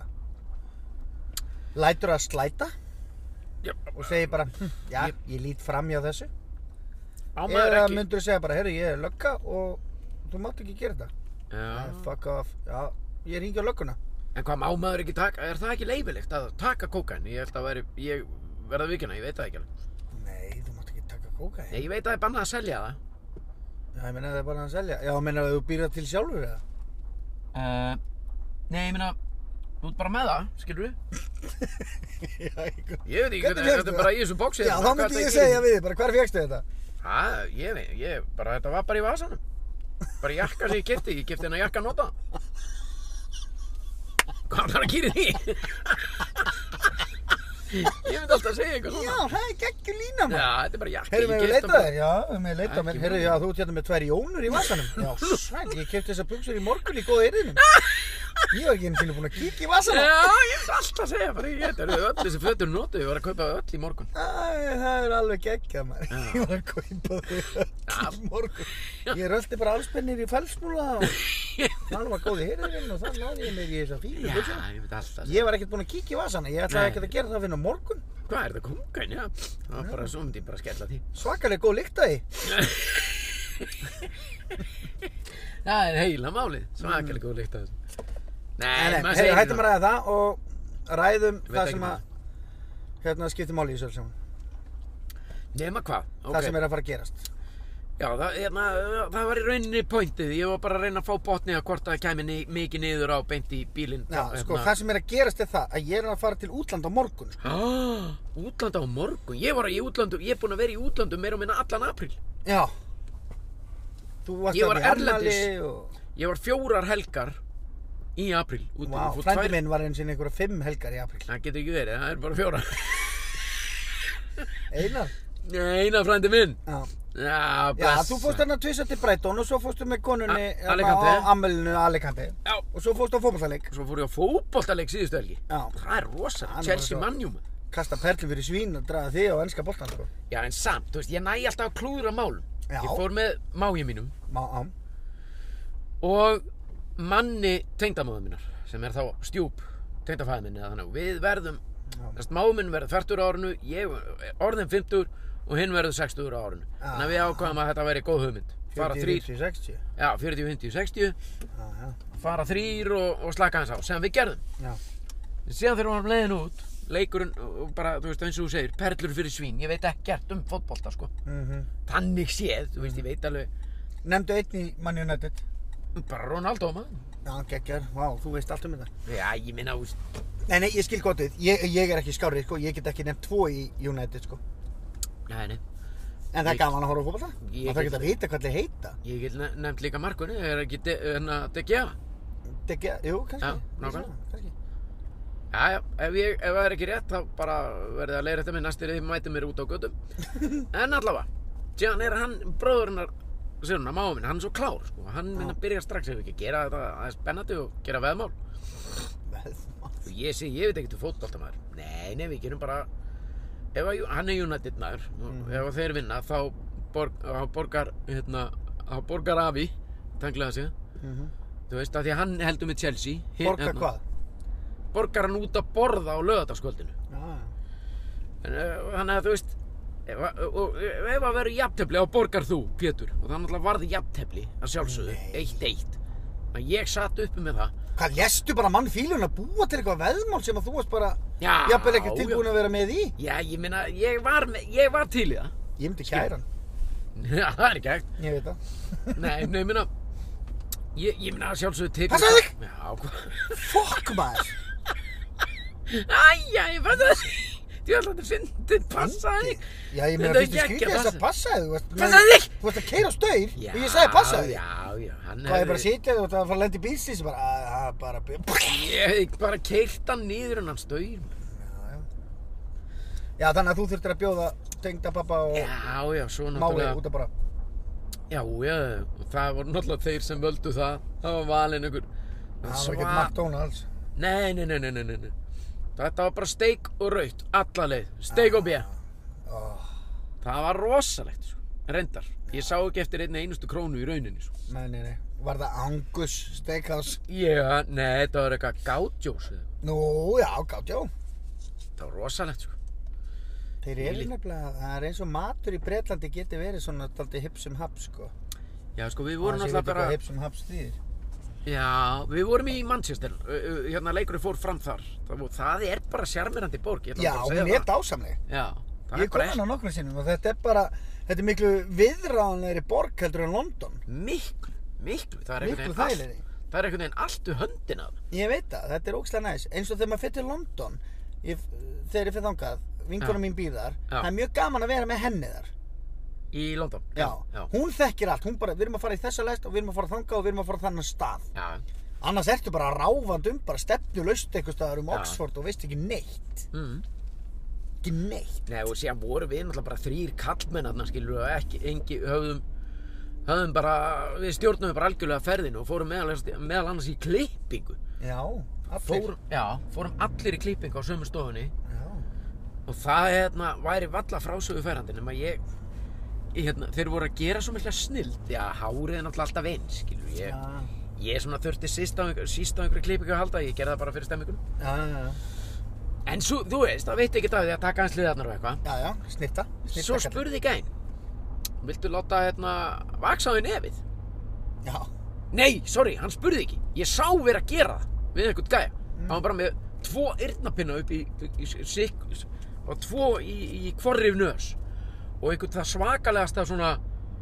Lætur að slæta Já, og segir bara, hm, já, Ég- ég lít fram hjá þessu. á maður Eða ekki... myndur þú segja bara, heyrðu, ég er lögga og þú mátt ekki gera þetta. Já, Nei, fuck off. Já, ég ringi á lögguna. en hvað má maður ekki taka, er það ekki leifilegt að taka kókain? Ég held að veri, ég verða vikina, ég veit það ekki alveg. Nei, þú mátt ekki taka kókaín. Nei, ég veit að það er bannað að selja það. Já, ég meina það er bara að selja. Já, ég meina að þú býr það til sjálfur eða? Uh, nei, ég meina, þú ert bara með það, skilur við? Já, ég... Ég veit ekki, Hvernig þetta fékkstu þetta er það? bara í þessu bóksi. Já, þá myndi ég segja við þig, bara hvar fékkstu þetta? Það, ég veit, ég, bara þetta var bara í vasanum. Bara jakka sem ég keypti, ég keypti hennar jakka nota. Hvað er það að gera því? Ég myndi alltaf að segja eitthvað Já, svona. það er geggjur lína, maður. Já, þetta er bara jakki. Heyrðu, ég við keypti leita hann bara- þér? Já, við með leita Ekki mér. mál. Heyrðu, já, þú ert hérna með tvær jónur í vasanum. Já, sæl, ég keypti þessar buxur í morgun í góða yrðinum. Ég var ekki einu sinni búin að kíkja í vasana. Já, ég myndi alltaf að segja bara, ég þetta eru öll þessi fötur notu, ég var að kaupa öll í morgun. Æ, það er alveg geggjað, maður. Ég var að kaupa þau öll í morgun. Ég rölti bara allspennir í fellsmúla og hann var góð í yrðinum og þann náði ég mér í þessar fínu Já, buxur. ég myndi alltaf að segja. Ég var ekkert búin að kíkja í vasana. Ég ætlaði Nei. ekkert að gera það fyrir á morgun. Hvað er þetta, kókain, já? Það var bara, svo myndi ég bara skella því. Svakalega góð lykt að því. Það er heila málið, svakalega góð lykt af þessu. Nei, Nei, nei, maður hey, segir hættum að ræða það og ræðum Veit það ekki sem með að hérna skiptir máli í þessu öllu saman. Nema hvað? Það sem er að fara að gerast. Já, það, hérna, það var í rauninni pointið. Ég var bara að reyna að fá botni að hvort það kæmi ni, mikið niður á beint í bílinn. Já, sko, það sem er að gerast er það að ég er að fara til útlanda á morgun. Sko. Ah, útlanda á morgun. Ég var í útlandu, ég er búinn að vera í útlandu meira og minna allan apríl. Já. Þú varst Ég var þarna í afmæli erlendis. og... Ég var fjórar helgar í apríl. Út, Vá, fór frændi tvær- minn var eins og einhverja fimm helgar í apríl. Það getur ekki verið, það er bara fjórar. Einar? Nei, eina frændi minn. Já. Já, Já, blessa. þú fórst þarna tvisvar til Brighton og svo fórstu með konunni A- hérna Alicante. á ammælinu Alicante. Já. Og svo fórstu á fótboltaleik. Svo fór ég á fótboltaleik síðustu helgi. Já. Það er rosa. Það er Chelsea bara svo- mannjúm. Kasta perlum fyrir svín og draga þig á enska boltan, sko. Já, en samt, þú veist, ég næ alltaf að klúðra málum. Já. Ég fór með mági mínum Má, á. og manni tengdamóður minnar, sem er þá stjúp tengdafæði minni, eða þannig að við verðum, þess að mágur minn verður fertugur á árinu, ég orðin fimmtugur og hinn verður sextugur á árinu. Já. Þannig að við ákvaðum að þetta væri góð hugmynd. Fara fjörutíu, þrír, fimmtíu, sextíu. já, fjörutíu, fimmtíu, sextíu Já, já. fara þrír og, og slaka hans á, sem við gerðum. Já. Síðan þegar við varum leiðin út, leikurinn og bara, þú veist, eins og þú segir, perlur fyrir svín, ég veit ekkert um fótbolta, sko. Mhm. Þannig séð, þú veist, ég veit alveg, Nefndu einn í Man United. bara Ronaldo, maður. Já, geggjar. Vá, þú veist allt um þetta. Já, ég minna, þú veist, Nei, nei, ég skil gott við. Ég, ég er ekki skárri, sko. Ég get ekki nefnt tvo í United, sko. nei, nei, En það er Ég- gaman að horfa á fótbolta. Ég Það þarf get- ekki að vita hvað þeir heita. ég get ne- nefnt líka markunni, er ekki de, hérna, De Gea. De Gea, jú, kannski. Já, Ég sé nákvæmlega. það, kannski. Já, já, ef, ég, ef það er ekki rétt, þá bara verði að leira þetta með næstir eða mæti mér út á götum. En allavega, síðan er hann, bróðurinnar, Sérna, máa minn, hann er svo klár, sko. Hann minna byrja strax, ef við ekki gera þetta aðeins spennandi og gera veðmál. Veðmál. Og ég segi, ég veit ekkert um fótboltamaður. Nei, nei, við gerum bara, ef að, hann er United maður, og ef þeir vinna, þá borg, þá borgar, hérna, þá borgar afi, tanglega sig. Mhm. Þú veist, af því að hann heldur með Chelsea. Hin- Borga hérna, hvað? Borgar hann út að borða á laugardagskvöldinu. Já. En, uh, Þannig að þú veist, ef, að- og, ef að verður jafntefli á borgar þú, Pétur, og það náttúrulega varði jafntefli, að sjálfsögðu, Nei. eitt eitt. En ég satt uppi með það. Hvað, léstu bara mann fílun að búa til eitthvað veðmál sem að þú varst bara Já, jafnvel ekki já. tilbúin að vera með í? Já, ég meina, ég var, með, ég var til í það. Ég myndi kæra hann. Já, það er ekki hægt. Ég veit það. Nei, nei, ég meina, ég, ég meina að sjálfsögðu til. Passaðu þig! Já, hvað? Fokk maður! Æja, ég fann það. Þú ætla að þetta fyndið, passaði þig. Já, ég meina Þetta er fyrstu geggjað, skrítið þess að passa- passaðu. Þú varst með- Passaðu þig! Þú varst að keyra á staur Já, og ég sagði passaðu þig. Já, já, hann Hvað, ég bara hefði- sitja og það að fara að lenda í bílslýs bara, að, að, bara... Ég hef bara keyrt hann niður en hann staur. Já, þannig að þú þurftir að bjóða tengdapabba og Já, já, svo máli náttúrulega. út að bara... Já, já, og það voru náttúrulega þeir sem völdu það. Það var valinn einhver. Það var ekkert McDonalds. Nei, nei, nei, nei, nei, nei. Þetta var bara steik og raut, alla leið. Steik og bjö. Oh, Það var rosalegt, sko. Reyndar. Ég sá ekki eftir einni einustu krónu í rauninni, sko. nei, nei, nei. Var það Angus Steakhouse? Já, nei, þetta var eitthvað gátjós. Nú, já, gátt, já. Það var rosalegt, sko. Þeir eru Þvílíkt. nefnilega, það er eins og matur í Bretlandi geti verið svona dálítið hipsum haps, sko. Já, sko, við vorum Það sé alltaf veit bara... hvað hipsum haps þýðir. Já, við vorum í Manchester. Ö, ö, Hérna, leikurinn fór fram þar. Það, það er bara sjarmerandi borg. ég ætla Já, bara að hún segja er dásamleg. það. Já, það Ég er kom bara hann á nokkrum sinnum og þetta er bara, þetta er miklu viðráðanlegri borg heldur en London. miklu, miklu. Það er einhvern Miklu veginn allt, þægilegri. það er einhvern veginn allt við höndina. Ég veit það, þetta er ógeðslega næs. Eins og þegar maður fyrir til London, ég, þegar ég fyrir þangað, vinkona Já. mín býr þar, Já. það er mjög gaman að vera með henni þar. Í London. Já. Já. Hún þekkir allt, hún bara, við erum að fara í þessa lest og við erum að fara þangað og við erum að fara á þennan stað. Já. Annars ertu bara ráfandi um, bara stefnulaust eitthvað staðar um Já. Oxford og veist ekki neitt. Mm. Ekki neitt. Nei, og síðan vorum við náttúrulega bara þrýr kallmenn þarna, skilur við, ekki, engi, höfðum, höfðum bara, við stjórnum bara algjörlega ferðinu og fórum meðal, meðal annars í klippingu. Já, allir. Fórum, já, fórum allir í klippingu á sömu stofunni Já. og það, hérna, væri valla frásögu ferðandi, nema ég, ég, hérna, þeir voru að gera svo mikla snild, já, hárið er náttúrulega alltaf eins, skilur við, ég, Já, ég svona þurfti síst á, einhver, síst á einhverju klippingu að halda, ég gerði það bara fyrir stemmingunum. já, já, já. En svo, þú veist, það veit ekki það því að taka hans liðarnar og eitthvað. Já, já, snirta. snirta Svo kallinn. spurði ég gæinn, viltu láta, hérna, vaksa á því nefið? Já. Nei, sorry, hann spurði ekki. Ég sá vera að gera það við einhvern gæja. Hann var bara með tvo eyrnapinna upp í, í, í sikk og tvo í, í hvorrif nös og einhvern það svakalegasta svona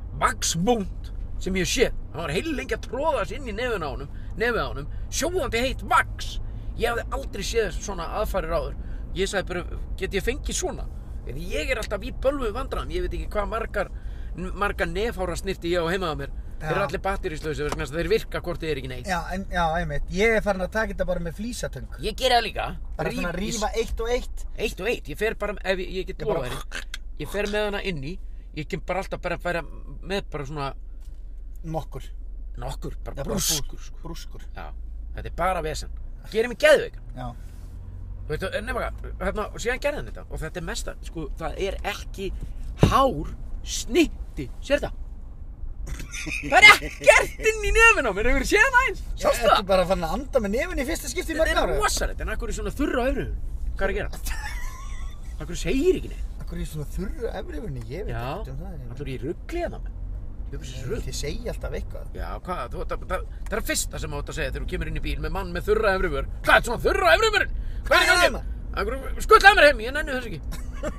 vaxbúnt sem ég hef séð. Hann var heil lengi að tróða þess inn í nefið á honum, nefið á honum, sjóðandi heitt vax. Ég hafði aldrei séð svona aðfarir áður. Ég sagði bara, get ég fengið svona? Því ég er alltaf í bölvu vandræðum. Ég veit ekki hvað margar, margar nefhára snirti ég á heima á mér. Þeir eru Já. allir batteríslausi, vegna þess að þeir virka hvort þeir er ekki neitt. Já, en, já, einmitt. Ég er farin að taka þetta bara með flísatöng. Ég gera það líka. Bara svona að Ríf- rífa eitt og eitt. Eitt og eitt. Ég fer bara, ef ég, ég get Ég lofa bara- þér. Ég fer með hana inn í. Ég kem bara alltaf bara að færa með bara svona Nokkur. nokkur, bara Já, bara brúskur, brús- sko. Brúskur. Já, þetta er bara vesen. Gerir mig geðveikan. Já. Þú veit, nema hvað, hérna, og síðan gerði hann þetta. Og þetta er mesta, sko, það er ekki hár snitti. Sér það? Það er ekkert inn í nefinn á mér. Hefur séð það eins? Sástu Ertu það? bara farin að anda með nefinn í fyrsta skipti í mörg Þetta er ára? rosalegt, en akkur er svona þurra á öfruhun? Hvað er að gera? Akkur segir ekki neitt? Akkur er svona þurru efrifurni, ég veit Já, ekkert um það. allur í rugli hérna með. Bubsisrugl? Þið segja alltaf eitthvað. Já, hvað, þú, það, það, það er að fyrsta sem þú átt að segja þegar þú kemur inn í bíl með mann með þurra efrivör. Hvað er svona þurra efrivör? Hvað er í gangi? Skuttlaði mér heim, ég nenni þess ekki.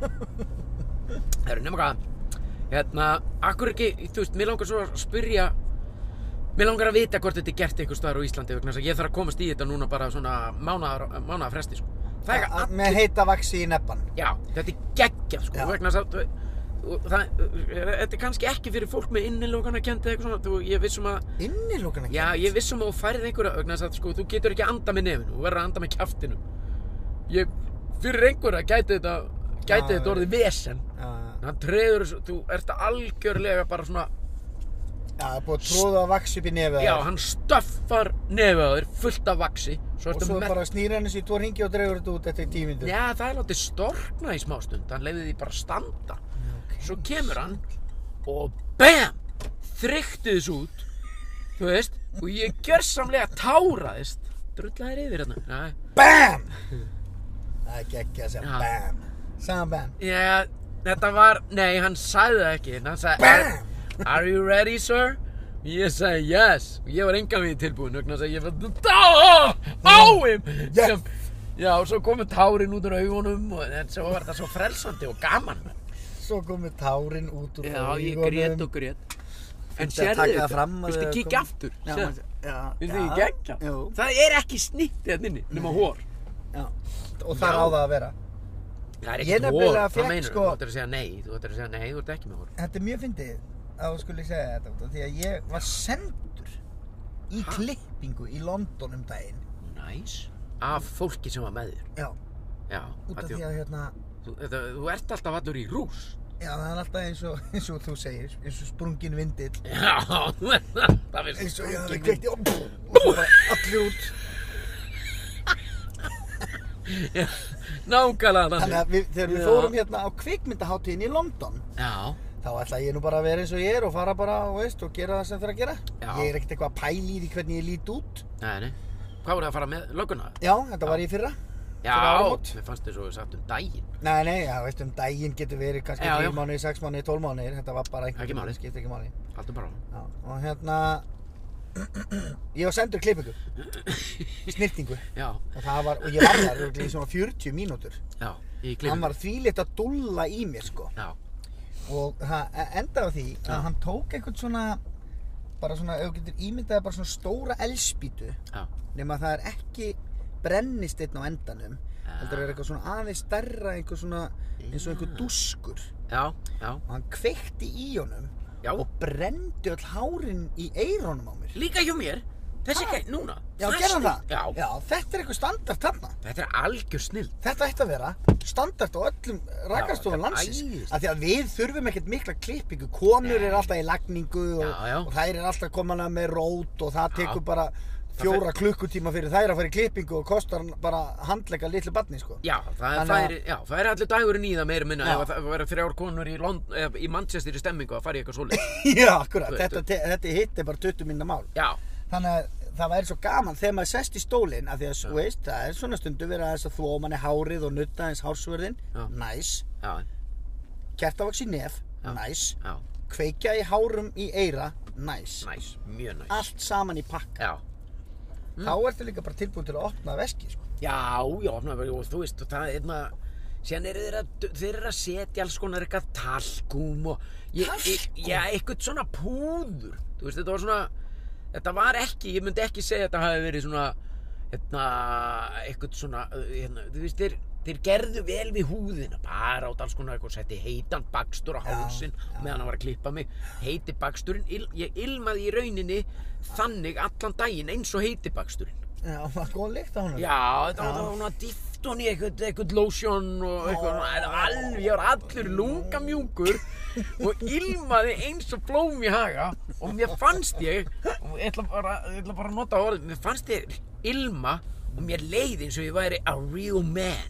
Það eru nema hvað. Hérna, akkur ekki, þú veist, mér langar svo að spyrja, mér langar að vita hvort þetta er gert einhvers staðar á Íslandi vegna þess að ég þarf að komast í þetta núna bara svona mánaðar, mánaðar fresti, sko. Það er ekki Að- Með heita vaxi í nebban. Já, þetta er geggjað, sko, Já. vegna þess að þú- og það, þetta er kannski ekki fyrir fólk með innilokanakennd eða eitthvað svona, þú, ég vissum að, Innilokana já, ég vissum að þú færið einhverja, vegna þess að, sko, þú getur ekki að anda með nefinu, þú verður að anda með kjaftinum. Ég, fyrir einhverja gæti þetta, gæti Já, þetta orðið vesen. Já, Hann treður þessu, þú ert algjörlega bara svona, já, það er búið að tróða vaxi upp í nefið. á já, þér. hann stöffar nefið á þér fullt af vaxi, svo Og ertu svo með, bara snýr henni sér í tvo hringi og dregur þetta út eftir tíu mínútur. já, það er látið storkna í smástund, hann leiði því bara standa. Svo kemur hann og BAM! Þrykkti þessu út, þú veist, og ég gjörsamlega táraðist. Drullaðir yfir hérna. Nei. BAM! Það er geggja að segja Já. BAM. Sagði BAM. Já, þetta var, nei, hann sagði það ekki, en hann sagði, BAM! are, are you ready, sir? Ég sagði, yes. Og ég var engan veginn tilbúinn, vegna þess að ég var, á, á him! Yes. Sem- Já, og svo komu tárin út úr augunum, og en svo var þetta svo frelsandi og gaman. Svo komu tárin út úr Já, ég augunum. grét og grét. En Finnst þér að sérðu taka það þetta? fram að Viltu þau kíkja komu- aftur? Já, Sérðu? maður- já, Finnst já. þið ekki geggjað? Jú. Það er ekki snýtt hérna inni, nema hór. Já. Og það Já. á það að vera. Það er Ég ekkert hór, nefnilega hvað fékk, meinar sko- þú? Þú ættir að segja nei, þú ættir að segja nei, þú ert ekki með hór. Þetta er mjög fyndið að þú skulle segja þetta út af því að ég var sendur í Ha? klippingu í London um daginn. Næs. Af fólki sem var með þér. Já, Já. út af að því að hérna, Þú, þetta, þú ert alltaf allur í rús. já það er alltaf eins og, eins og þú segir, eins og sprungin vindill. Já, þú ert alltaf eins Eins og ég hafði sprunginn. kveikt í og, og svo bara allir út. Já, nákvæmlega Þannig þannig. að við, þegar við Já. fórum hérna á kvikmyndaháttíðin í London, Já, þá ætla ég nú bara að vera eins og ég er og fara bara, þú veist, og gera það sem þarf að gera. Já. Ég er ekkert eitthvað að pæla í því hvernig ég lít út. nei, nei. Hvað voru það að fara með lögguna? Já, þetta var ég í fyrra. Já, Fyrir áramót. mér fannst þið svo sagt um daginn. Nei, nei, já, veist, um daginn getur verið kannski Já, já. þrír mánuðir, sex mánuðir, tólf mánuðir. Þetta var bara einhvern Ekki máli. skiptir ekki máli. Haldur bara á. Já, og hérna, ég var sendur klippingu, snirtingu. Já, Og það var, og ég var þar örugglega í svona fjörutíu mínútur. já, ég gleymi. Hann var þvílíkt að dúlla í mér, sko. Já, Og það endaði á því að Já. hann tók einhvern svona, bara svona, ef þú getur ímyndaði bara svona stóra eldspýtu, já, nema að það er ekki brennisteinn á endanum. Heldur er eitthvað svona aðeins stærra, einhver svona, eins og einhver dúskur. já, já. Og hann kveikti í honum Já. og brendi öll hárin í eyrunum á mér. Líka hjá mér. Þessi Ha? gæ, núna. Já, er gerði hann það? snill. Já. Já, þetta er eitthvað standart þarna. Þetta er algjör snill. Þetta ætti að vera standart á öllum rakastofum þetta er landsins. æðislegt. Af því að við þurfum ekkert mikla klippingu. Konur Nei. er alltaf í lagningu og, Já, já. og þær er alltaf komanar með rót og það Já. tekur bara fjóra klukkutíma fyrir þær að fara í klippingu og kostar bara handleika litlu barni, sko. Já, það, Þannig það, að- er, já, það er allir dagurinn í það meira minna Já. ef það verður þrjár konur í, Lond, eða, í Manchester í stemmingu að fara í eitthvað svoleið. Já, akkurat. Þú- Þetta, þú- te- þetta hitt er bara tuttugu minna mál. Já, Þannig að það væri svo gaman þegar maður sest í stólinn af því að, Já. þú veist, það er svona stundu verið að þess að þvó manni hárið og nutta eins hársvörðin. Já. Næs. já, Kertavaks í nef. Já. Næs. já, Kveikja í hárum í eyra. Næs. næs, mjög næs. Allt saman í pakka. Já, Þá ertu líka bara tilbúin til að opna veski, sko. já, já, opna, og þú veist, og það er maður, síðan eru þeir að, þeir eru að setja alls konar eitthvað talkúm og, ég, ég, Talkúm? já, eitthvað svona púður, þú veist, þetta var svona, þetta var ekki, ég myndi ekki segja að þetta hafi verið svona, hérna, eitthvað svona, hérna, þú veist, þeir, þeir gerðu vel við húðina, bara át alls konar eitthvað, setti heitan bakstur á Já, hálsinn já. meðan hann var að klippa mig, heiti baksturinn, il, ég ilmaði í rauninni þannig allan daginn eins og heiti baksturinn. Já, það var góð lykt á honum. Já, þetta var Já. það svona dýft honi eitthvað, eitthvað lotion og eitthvað, svona, þetta var alveg, ég var allur lungamjúkur og ilmaði eins og blóm í haga og mér fannst ég, og ég ætla bara, ég ætla bara að nota orðið, mér fannst ég ilma og mér leið eins og ég væri a real man.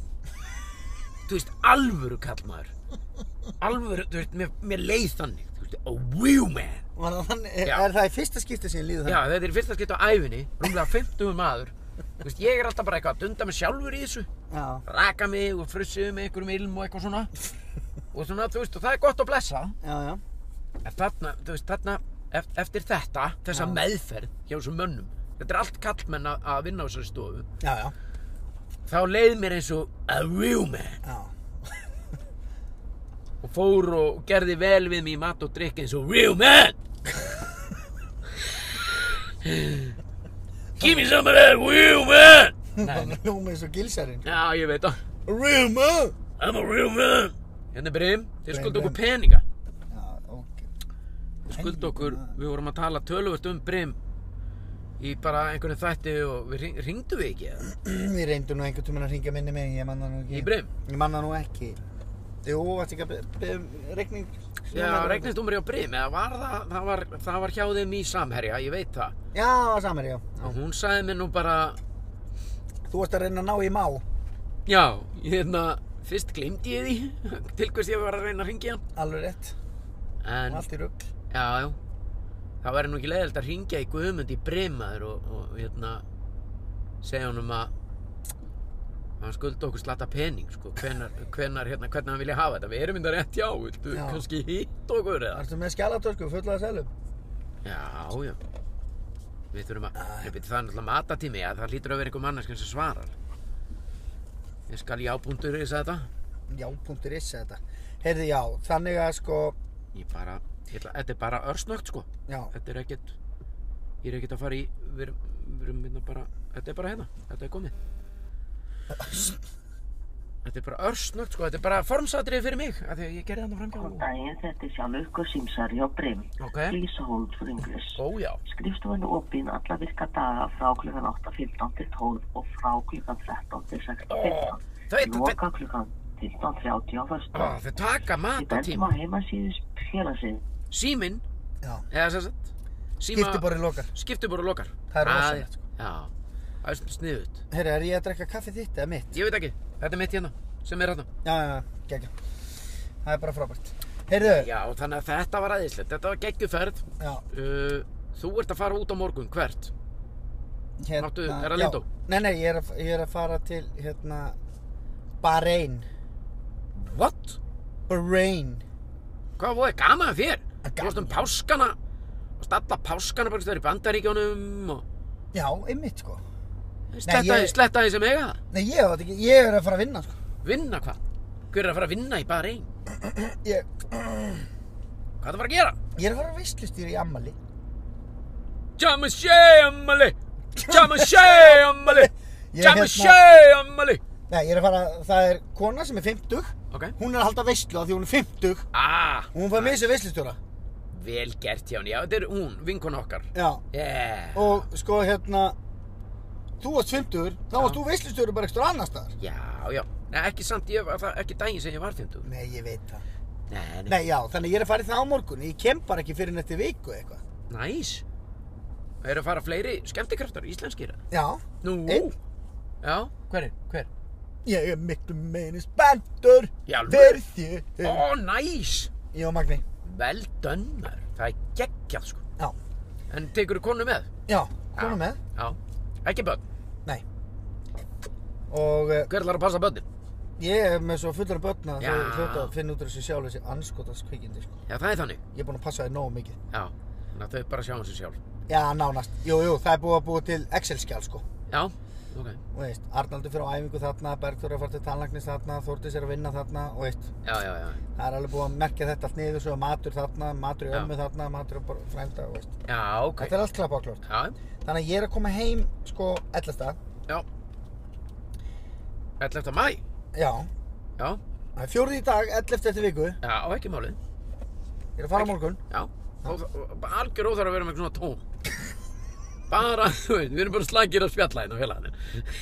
Þú veist, alvöru kallmaður, alvöru, þú veist, mér, mér leið þannig, þú veist, a real man. Var það þannig, er, Já. er það í fyrsta skipti sem ég líður Já, þannig? þetta er í fyrsta skipt á ævinni, rúmlega fimmtugur maður. Þú veist, ég er alltaf bara eitthvað að dunda mig sjálfur í þessu. Já. Raka mig og frussið með einhverjum ilm og eitthvað svona. Og svona, þú veist, og það er gott að blessa. Já, já. En þarna, þú veist, þarna, eft- eftir þetta, þessa Já. meðferð hjá þessum mönnum, þetta er allt kallmenn að að vinna á þessari stofu, Já, já, þá leið mér eins og a real man já. og fór og gerði vel við mig í mat og drykk eins og real man. Give me some of that real man. Nei, nei. Nú með svo gilsarinn. Já, ég veit það. Real man! I'm a real man. Hérna er Brim, þeir Brim, skulda okkur Brim. peninga. Já, ok. Þeir skulda okkur, við vorum að tala töluvert um Brim í bara einhverju þætti og við hring, hringdu við ekki eða? Við reyndum nú einhvern tímann að hringja minni mig, ég manna nú ekki. Í Brim? Ég manna nú ekki. Jú, varstu ekki að beða um reikning? Já, reikningsnúmer hjá Brim, eða var það, það var, það var hjá þeim í Samherja, ég veit það. Já, samir, já. Og hún sagði mér nú bara, Þú varst að reyna að ná í má. já, hérna, fyrst gleymdi ég því, til hvers ég var að reyna að hringja hann. Alveg rétt. En, Allt í rugl. já, já, það væri nú ekki leiðilegt að hringja í Guðmund í Brim maður og, og hérna, segja honum að hann skulda okkur slatta pening, sko, hvenar, hvenar, hérna, hvernig hann vilja hafa þetta. Við erum þetta rétt, já, viltu Já. kannski hitt okkur eða? Varstu með skjalatösku fulla að selum? Já, já. Við þurfum að, nei, beti, það er náttúrulega matatími, ja, það hlýtur að vera einhver manneskjan sem svarar. Ég skal já.is þetta. Já.is þetta. Heyrðu, já, þannig að sko, Ég bara, ég ætla, þetta er bara örsnögt, sko. já, Þetta er ekkert, ég er ekkert að fara í, við erum, við erum hérna bara, þetta er bara hérna, þetta er komið. Þetta er bara örsnögt, sko, þetta er bara formsatriði fyrir mig, af því að ég gerði þarna framhjá. Góðan daginn, þetta er sjálfur Simsari hjá Brim. Ok. Please hold for English. Ó, já. Skrifstofan er opin alla virka daga frá klukkan átta fimmtán til tólf og frá klukkan þrettán til sextán fimmtán. Þau, Loka klukkan fimmtán þrjátíu á Ó, föstudag. þau taka Við bendum á matatíma. heimasíðu félagsins. Síminn, já. eða sem sagt, Skiptiborðið lokar. Skiptiborðið lokar. Það er Ah, rosalegt, sko. Já, það er sniðut. Heyrðu, er ég að drekka kaffið þitt eða mitt? Ég veit ekki, þetta er mitt hérna, sem er hérna. Já, já, já, geggja. Það er bara frábært. Heyrðu, Já, þannig að þetta var æðislegt, þetta var geggjuferð. já, Uh, þú ert að fara út á morgun, hvert? hérna, Máttu- er það já. Lindó? Nei, nei, ég er, að, ég er að fara til, hérna, Bahrein. What? Bahrein. Hvað voru gaman að þér? Að Þú varst um gaman. páskana, og stalla páskana bara stöður í Bandaríkjónum og Já, einmitt, sko. slettaði, ég- slettaði sem eiga það. Nei, ég veit ekki, ég er að fara að vinna, sko. Vinna hvað? Hver er að fara að vinna í Bahrein? Ég, Hvað er það að fara að gera? ég er að fara að veislustýra í ammali. Jamashay ammali! Jamashay ammali! Ég er Jamashay ammali! Nei, ég er að fara, það er kona sem er fimmtug. Ok. Hún er að halda veislu af því hún er fimmtug. Ah, Og hún fær með þessu veislustjóra. vel gert hjá henni. Já, þetta er hún, vinkona okkar. Já. Yeah. Og sko, hérna, þú varst fimmtugur, þá varst Já. þú veislustjóri bara ekstra annar staðar. Já, já. Nei, ekki samt, ég var það, ekki daginn sem ég var fimmtug. Nei, ég veit það. Nei, nei. Nei, já, þannig ég er að fara í það á morgun. Ég kem bara ekki fyrir nætti viku eitthvað. Næs. Það eru að fara fleiri skemmtikraftar, íslenskir. Já. Nú. Einn. Já, hver er, hver? Ég er miklu meini spenntur Í alvöru? fyrir þér. Ó, næs. Ég og Magni. Vel dönnar. Það er geggjað, sko. Já. En tekur þú konu með? Já, komum með. Já. Ekki börn. Nei. Og uh, Hver ætlar að passa börnin? ég er með svo fullar börna Já. þau hljóta að finna út úr þessu sjálf þessi anskotast kvikindi, sko. Já, það er þannig. Ég er búinn að passa þér nógu mikið. Já. Þannig að þau bara sjá um sig sjálf. Já, nánast. Jú, jú, það er búið að búið til Excel-skjál, sko. Já. Ok. Og veist, Arnaldur fyrir á æfingu þarna, Bergþór er að fara til tannlæknis þarna, Þórdís er að vinna þarna og veist, Já, já, já. það er alveg búið að merkja þetta allt niður, svo matur þarna, matur í Já. ömmu þarna, matur í bara frænda, veist. Já, ok. Þetta er allt klappa á klárt. Já, Þannig að ég er að koma heim, sko, ellefta. já. ellefta maí. Já, Já. það er fjórði í dag, ellefta eftir viku. Ég Já, ekki málið. er að fara á morgun. Já. Og, og, bara algjör óþarf að vera með svona tón. Bara, þú veit, við erum bara slagir að spjalla hérna á félagarnir.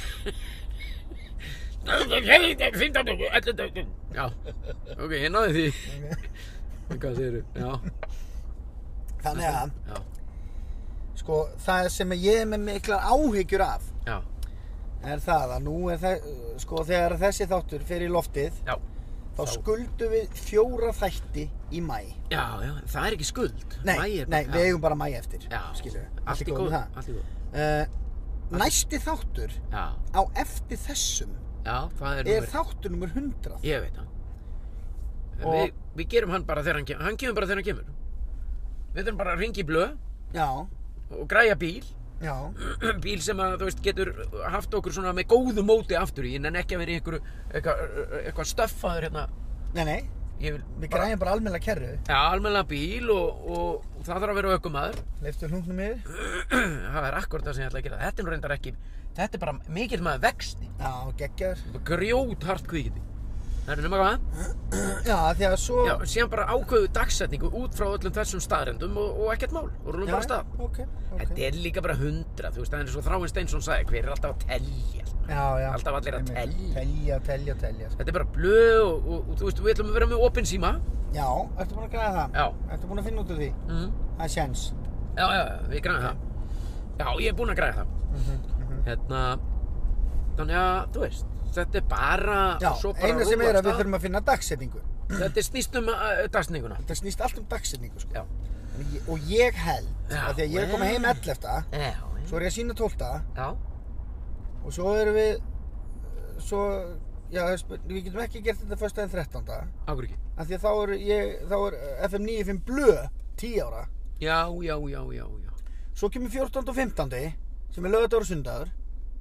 Já, ok, ég náði því. Hvað segirðu? Já, Þannig að, já, sko, það sem ég er með miklar áhyggjur af já, er það að nú er það, sko, þegar þessi þáttur fer í loftið, já. þá skuldum við fjóra þætti í maí. Já, já, það er ekki skuld. Nei, Maí er nei, bara- við já. eigum bara maí eftir, Já, skilur við. allt í góð, allt í góð. Uh, næsti þáttur Já, á eftir þessum já, það er er númer- þáttur nummer hundrað. Ég veit það. Og- Við, við gerum hann bara þegar hann kemur. Hann kemur bara þegar hann kemur. Við þurfum bara að ringa í blöð Já, og græja bíl. já. Bíl sem að, þú veist, getur haft okkur svona með góðu móti aftur í, en ekki að vera í einhverju, eitthvað, eitthvað stöffaður hérna. Nei, nei, Ég vil við græjum bara almennilega kerru. Já, almennilega bíl og, og, og það þarf að vera ökumaður. Leiftu hlungnum yfir. Það er akkurat það sem ég ætla að gera. Þetta er nú reyndar ekki, þetta er bara mikill maður vexti. Já, geggjaður. Grjót hart kvikindi. Það er nema hvað? Já, því að svo... Já, síðan bara ákveðu dagsetningu út frá öllum þessum staðrendum og, og ekkert mál. Og rúlum bara af stað. ok, ok. Þetta er líka bara hundra, þú veist, það er eins og Þráinn Steinsson sagði, hver er alltaf að telja? Já, já. Alltaf allir að Einmitt. telja. Telja, telja, telja. Þetta er bara blöð og, og, og þú veist, við ætlum að vera með opinn síma. Já, ertu búin að græða það? Já. Ertu búin að finna út úr því? Mm. Það er sjens. Já, já, já, við græðum það. Já, ég er búinn að græða það. Mhm, Hérna, þannig að, þú veist, þetta er bara, Já, svo bara eina sem rúlla er af að við stað. þurfum að finna dagsetningu. Þetta er snýst um uh, dagsetninguna. Þetta snýst allt um dagsetningu, sko. Já. En ég- Og ég held, Já, að því að ég er komið heim ellefta, Já, svo er ég að sína tólfta já. og svo erum við, svo, já, við getum ekki gert þetta föstudaginn þrettánda. Águr ekki. Af því að þá er, ég, þá er F M níutíu og fimm blöð, tíu ára. Já, já, já, já, já. Svo kemur fjórtánda og fimmtándi, sem er lögadagur og sundagur.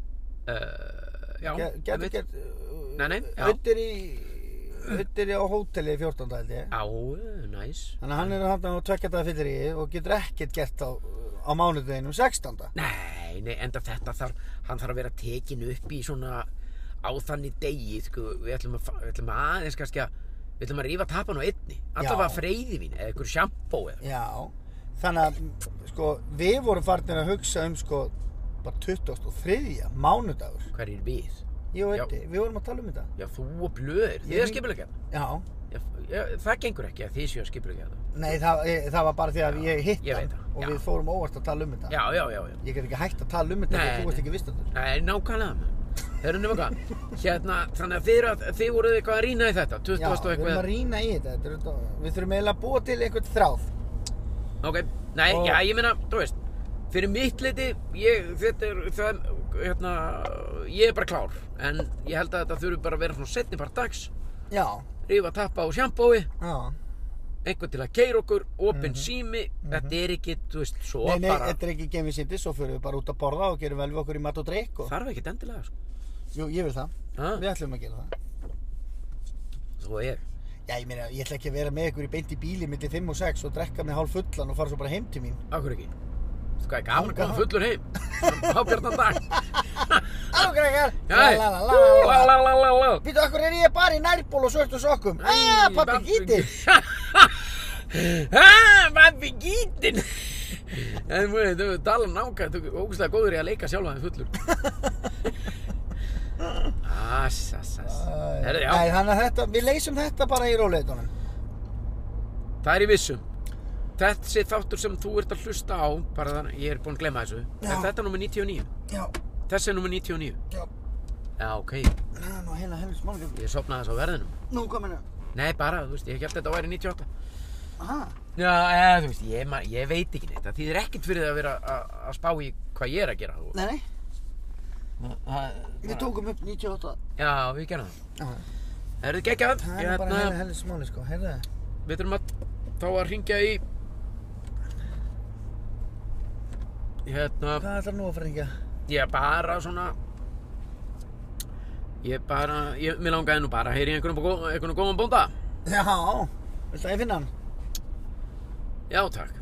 Uh, já, Getur einmitt. gert, Nei, nei, já. Öddir í, Öddir á hóteli fjórtánda held ég. Já, uh, næs. Þannig að hann er hann á tveggja daga fyllir í og getur ekkert gert á, á mánudeginum sextánda. Nei, nei, enda þetta þarf, hann þarf að vera tekin upp í svona á þannig degi, sko, við ætlum að, fa- við ætlum að aðeins kannski að, við ætlum að rífa tapan á einni. Alltaf að freyðivín eða einhver sjampó eða. Já, þannig að, sko, við vorum farnir að hugsa um, sko, bara tuttugasta og þriðja mánudagur. Hver er við? Ég og Já. Öddi, við vorum að tala um þetta. Já, þú og blöður, þið Ég- er skipulegja það. Já, Já, já, það gengur ekki að þið séu að skipulegja það. nei, það, eh, það var bara því að Já, ég hitt ég hann veit það, og já. við fórum óvart að tala um þetta. Já, já, já, já. Ég get ekki hægt að tala um þetta Nei, þegar þú ert nei. ekki vistandur. Nei, nákvæmlega maður. Þeir eru nema hvað. Hérna, þannig að þið, eru að, þið voruð eitthvað að rýna í þetta, Já, tuttugasta og við erum að eitthvað. rýna í þetta. þetta er, þetta- við þurfum eiginlega að búa til einhvern þráð. Ok, nei, Og- já, ég meina, þú veist, fyrir mitt leiti, ég, þetta er, það, hérna, ég er bara klár. En ég held að þetta þurfi bara að vera svona setni part dags, Já, rífa tappa á sjampói, já. einhvern til að keyra okkur, opinn sími, þetta er ekki, þú veist, svo Nei, nei, bara, þetta er ekki gemið sýndi, svo fyrir við bara út að borða og gerum vel við okkur í mat og drikk og... þarf ekkert endilega, sko. Jú, ég vil það. Ha? Við ætlum að gera það. Svo er ég. Já, ég meina, ég ætla ekki að vera með ykkur í beint í bíli milli fimm og sex og drekka mig hálf fullan og fara svo bara heim til mín. Akkur ekki. Þú hvað er gaman að Þangað. koma fullur heim. Hábjartan dag. Halló, krakkar! Jæ. La, la, la, la, la. La, la, la, la. Býtu, okkur er ég bara í nærból og svörtu sokkum? Ah, pappi gítir! Ah, pappi gítin. En þú veit, þú tala nákvæmt, þú er ógustlega góður í að leika sjálfa þig fullur. Ass, ass, ass. Herðu, já, Nei, þannig að þetta, við leysum þetta bara í róleitunum. það er í vissum. Þessi þáttur sem þú ert að hlusta á, bara þannig, ég er búinn að glemma þessu. Já. En þetta er númer níutíu og níu. Já, Þessi er númer níutíu og níu. já. Já, ok. Ná, nú, heila helvits málum. Ég sopnaði þess á verðinum. Nú, kominu. Nei, bara, þú veist, ég held þetta væri níutíu og átta. Aha. Já, eða, þú veist, ég, ma- ég veit ekki neitt. Það þýðir ekkert fyrir það að vera að að spá í hvað ég er að gera. Og- Nei, nei, Það- við tókum upp níutíu og átta. Já, við gerum það. Já, Er þið geggjað? það er bara heila helvits máli, sko, heyrðu það. Við þurfum að þá að hringja í hérna, Hvað ætlar nú að fara að hringja? ég bara svona ég bara, ég, mér langaði nú bara að heyri einhvern gó- einhvern góðan bónda. Já, viltu að ég finna hann? Já, takk.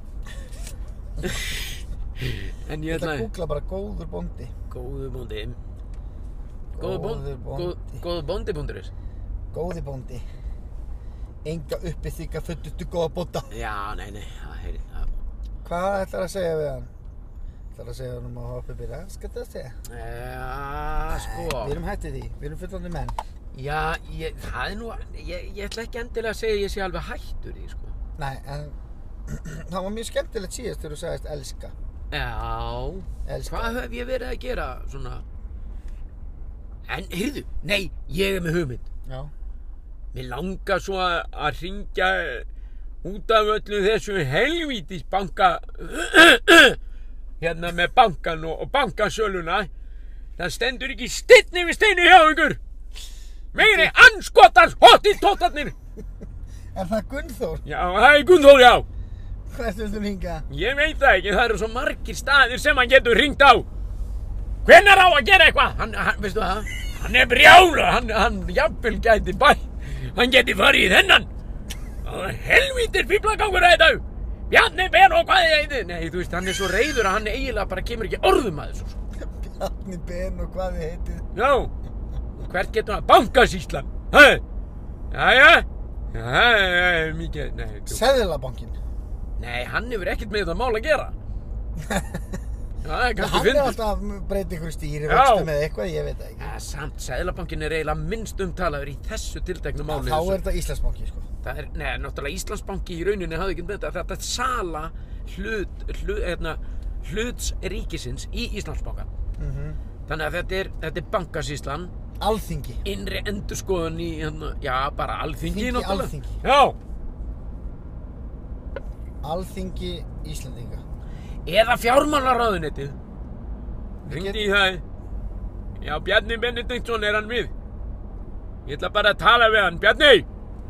En Ég ég ætla að ætlaði googla bara góður bóndi. góðu bóndi. Góðu bóndi. Góður bóndi. Góðu bóndi bónduris. Góði bóndi. Enga uppi þykka föttustu góða bónda. Já, nei, nei, það heyri það. Hvað ætlar að segja við hann? Ætlar að segja hann um að hoppa upp í raskat að segja? Já, sko. Við erum hættið því, við erum fullandi menn. Já, ég, það er nú, ég, ég ætla ekki endilega að segja að ég sé alveg hættur í, sko. Nei, en það var mjög skemmtilegt síðast þegar þú sagðist elska. Já, Elska. hvað hef ég verið að gera svona? En, heyrðu, nei, ég er með hugmynd. Já. Mér langar svo að, að hringja út af öllu þessu helvítis banka, hérna með bankan og, og bankasöluna. Það stendur ekki steinn yfir steinu hjá ykkur. Meiri anskotans hotið tóttarnir. Er það Gunnþór? Já, það er Gunnþór, já. Hvert viltu hringa? Ég veit það ekki, það eru svo margir staðir sem hann getur hringt á. Hvenær á að gera eitthvað? Hann, hann, veistu það? Hann er brjála, hann, hann jafnvel gæti bæ. Hann geti farið í þennan. Helvítir fíflagangur að þetta. Bjarni Ben og hvað þið heitið? Nei, þú veist, hann er svo reiður að hann eiginlega bara kemur ekki orðum að þessu. Bjarni Ben og hvað þið heitið? Já, hvert getur hann? Bankasýslan. Hæ? Jæja? Jæja, mikið, nei. Seðlabankinn. Nei, hann hefur ekkert með það mál að gera. Já, það er kannski Hann er fyndið. alltaf að breyta ykkur stýri, Já. vexta með eitthvað, ég veit það ekki. Ja, samt, Seðlabankinn er eiginlega minnst umtalaður í þessu tilteknu máli. Þá er þetta Íslandsbanki, sko. Það er, nei, náttúrulega Íslandsbanki í rauninni hafði ekki með þetta. Þetta er sala hlut, hlut, hérna, hluts ríkisins í Íslandsbanka. Mhm. Þannig að þetta er, þetta er bankasýslan, Alþingi. innri endurskoðun í, hérna, já, bara alþingi Þingi, náttúrulega. Alþingi. Já, Alþingi Íslandinga. eða fjármálaráðuneytið. Hringdi get- í það. Já, Bjarni Benediktsson er hann við. Ég ætla bara að tala við hann. Bjarni!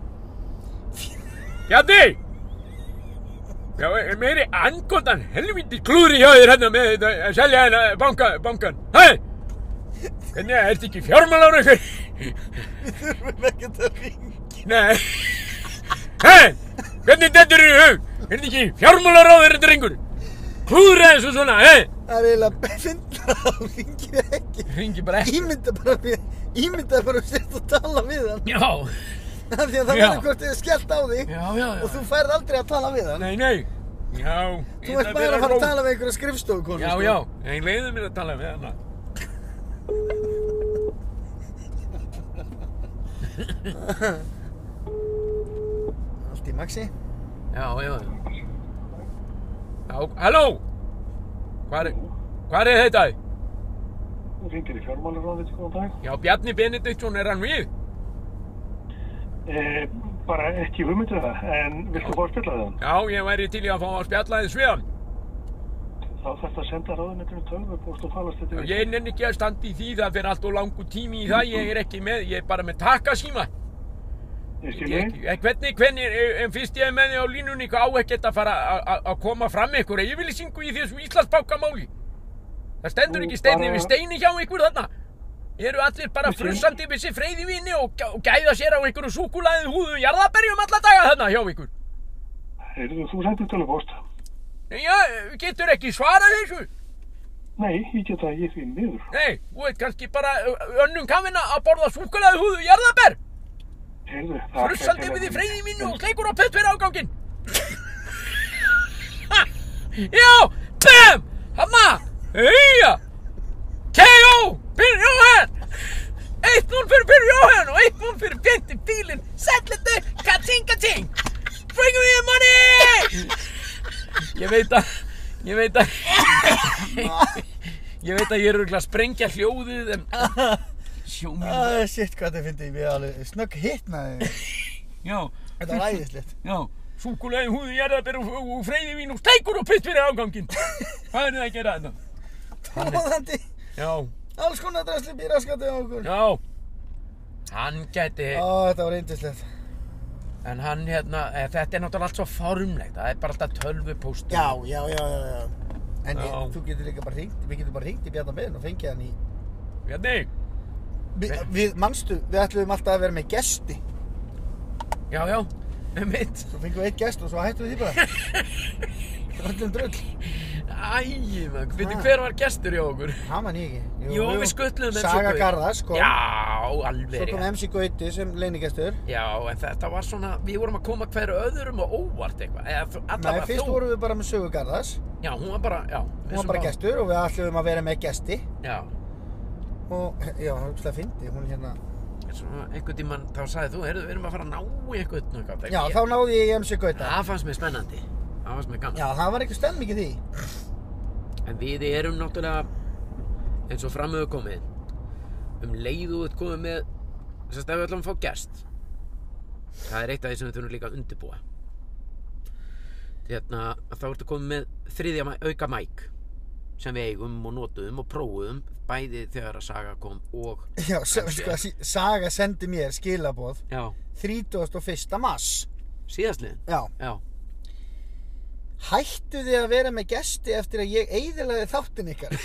Bjarni! Já, er meiri angotan helvíti klúri hjá þér hérna með þetta að selja hérna banka, bankan. Hæ? Hvernig, ertu ekki fjármálar ykkur? Við þurfum ekkert að ringa. Nei. Hæ? Hvernig þetta eru í hug? Er þetta ekki fjármálaráður þetta ringur? Klúðra þessu svona, hæ? Það er eiginlega fyndna að þú ringir ekki. Ringi bara ekki. Ímynda bara við, ímynda bara að setja að tala við hann. Já. Af því að það Já. verður hvort þið skellt á þig Já, já, já. og þú færð aldrei að tala við hann. Nei, nei. Já. Þú ert bara að fara að tala við einhverja skrifstofukonu. Já, sko. já. Ég leiði mér að tala við hana. Allt í maxi. Já, já. Já, halló. Hvar er, hvar er þetta? Þú hringir í fjármálaráðið, góðan dag. Já, Bjarni Benediktsson, er hann við? Eh, bara ekki hugmyndu það, en viltu fá að spilla það? Já, ég væri til í að fá að spjalla þess við hann. Þá þarfst að senda ráðuneytinu tölvupóst og talast þetta Já, ég nenni ekki að standa í því, það fyrir allt og langur tími í það, ég er ekki með, ég er bara með takasíma. Ég skil Ég, þig. ég, hvernig, hvernig, en fyrst ég er með þig á línunni, á ekkert að fara að- að að koma fram ykkur, ég vil syngu í þessu Íslandsbankamáli. Það stendur Nú, ekki steini bara- við steini hjá ykkur þarna. Eru allir bara Ég skil. frussandi við sér freyðivíni og, gæ- og gæða sér á ykkur súkkulaðið húðu jarðarberjum alla daga þarna hjá ykkur. Heyrðu, þú sendir tölvupóst. Já, getur ekki svarað þessu. Nei, ég get það ekki því miður. Nei, þú veit kannski bara ö- önnum kafina að borða súkkulaðið húðu jarðarber. Heyrðu, það Frussandi við í freyðivíni og kleikur á putt fyrir áganginn. Ha, já, bam, hanna, heia, K O, Pyrr Jóhann, eitt núll fyrir Pyrr Jóhann og eitt núll fyrir Benti bílinn, setletu, kating, kating, bring me the money. Ég veit að, ég veit að, ég veit að ég er örugglega að sprengja hljóðið en sjóminn, Ah, shit, hvað þetta fyndi ég alveg snögg hitnaði. já, Þetta var æðislegt. já, súkkulaði húðu jarðarber og, og, og freyðivín og steikur og putt fyrir áganginn. Hvað er það að gera þetta? Tróðandi. Já, Alls konar drasli býraskati á okkur. já, hann gæti, Ó, þetta var yndislegt. en hann hérna, eh, þetta er náttúrulega allt svo formlegt, það er bara alltaf tölvupóstur. Já, já, já, já, já. En ég, Já. þú getur líka bara hringt, við getum bara hringt í Bjarna Ben og fengið hann í... Bjarni, Vi, við, manstu, við ætlum alltaf að vera með gesti. já, já, um mitt. Svo fengum við eitt gest og svo hættum við því bara. Öllum drull. Æ, maður, veitir Ha. hver var gestur hjá okkur? Það man ég ekki. Jú, við skutluðum M C Saga Gauti. Garðars kom. Já, alveg Svo kom rétt. M C Gauti sem leinigestur. Já, en þetta var svona, við vorum að koma hverju öðrum og óvart eitthvað. Eða, þú- Nei, allavega fyrst þú. vorum við bara með Sögu Garðars. Já, hún var bara, já. Hún var bara gestur og við ætlum að vera með gesti. Já, Og, já, það var úrslega fyndi. Hún hérna... svona einhvern tímann, þá sagði þú, heyrðu, við erum að fara að ná í eitthvað. eitthvað. Já, Ég- þá náði ég í M C Gauta. Það fannst mér spennandi. Það fannst mér gaman. Já, það var eitthvað stemming í því. En við erum náttúrulega, eins og framöðu komið, um leið og við komið með, þess að við ætlum að fá gest. Það er eitt af því sem við þurfum líka að undirbúa. Hérna, þá ertu komið með þriðja mæ- auka mæk sem við eigum og notuðum og prófuðum, bæði þegar að Saga kom og... Já, s- M C. sko, sí- Saga sendi mér skilaboð Já, þrítugasta og fyrsta mars. síðastliðin. Já, Já, hættu þið að vera með gesti eftir að ég eyðilagði þáttinn ykkar.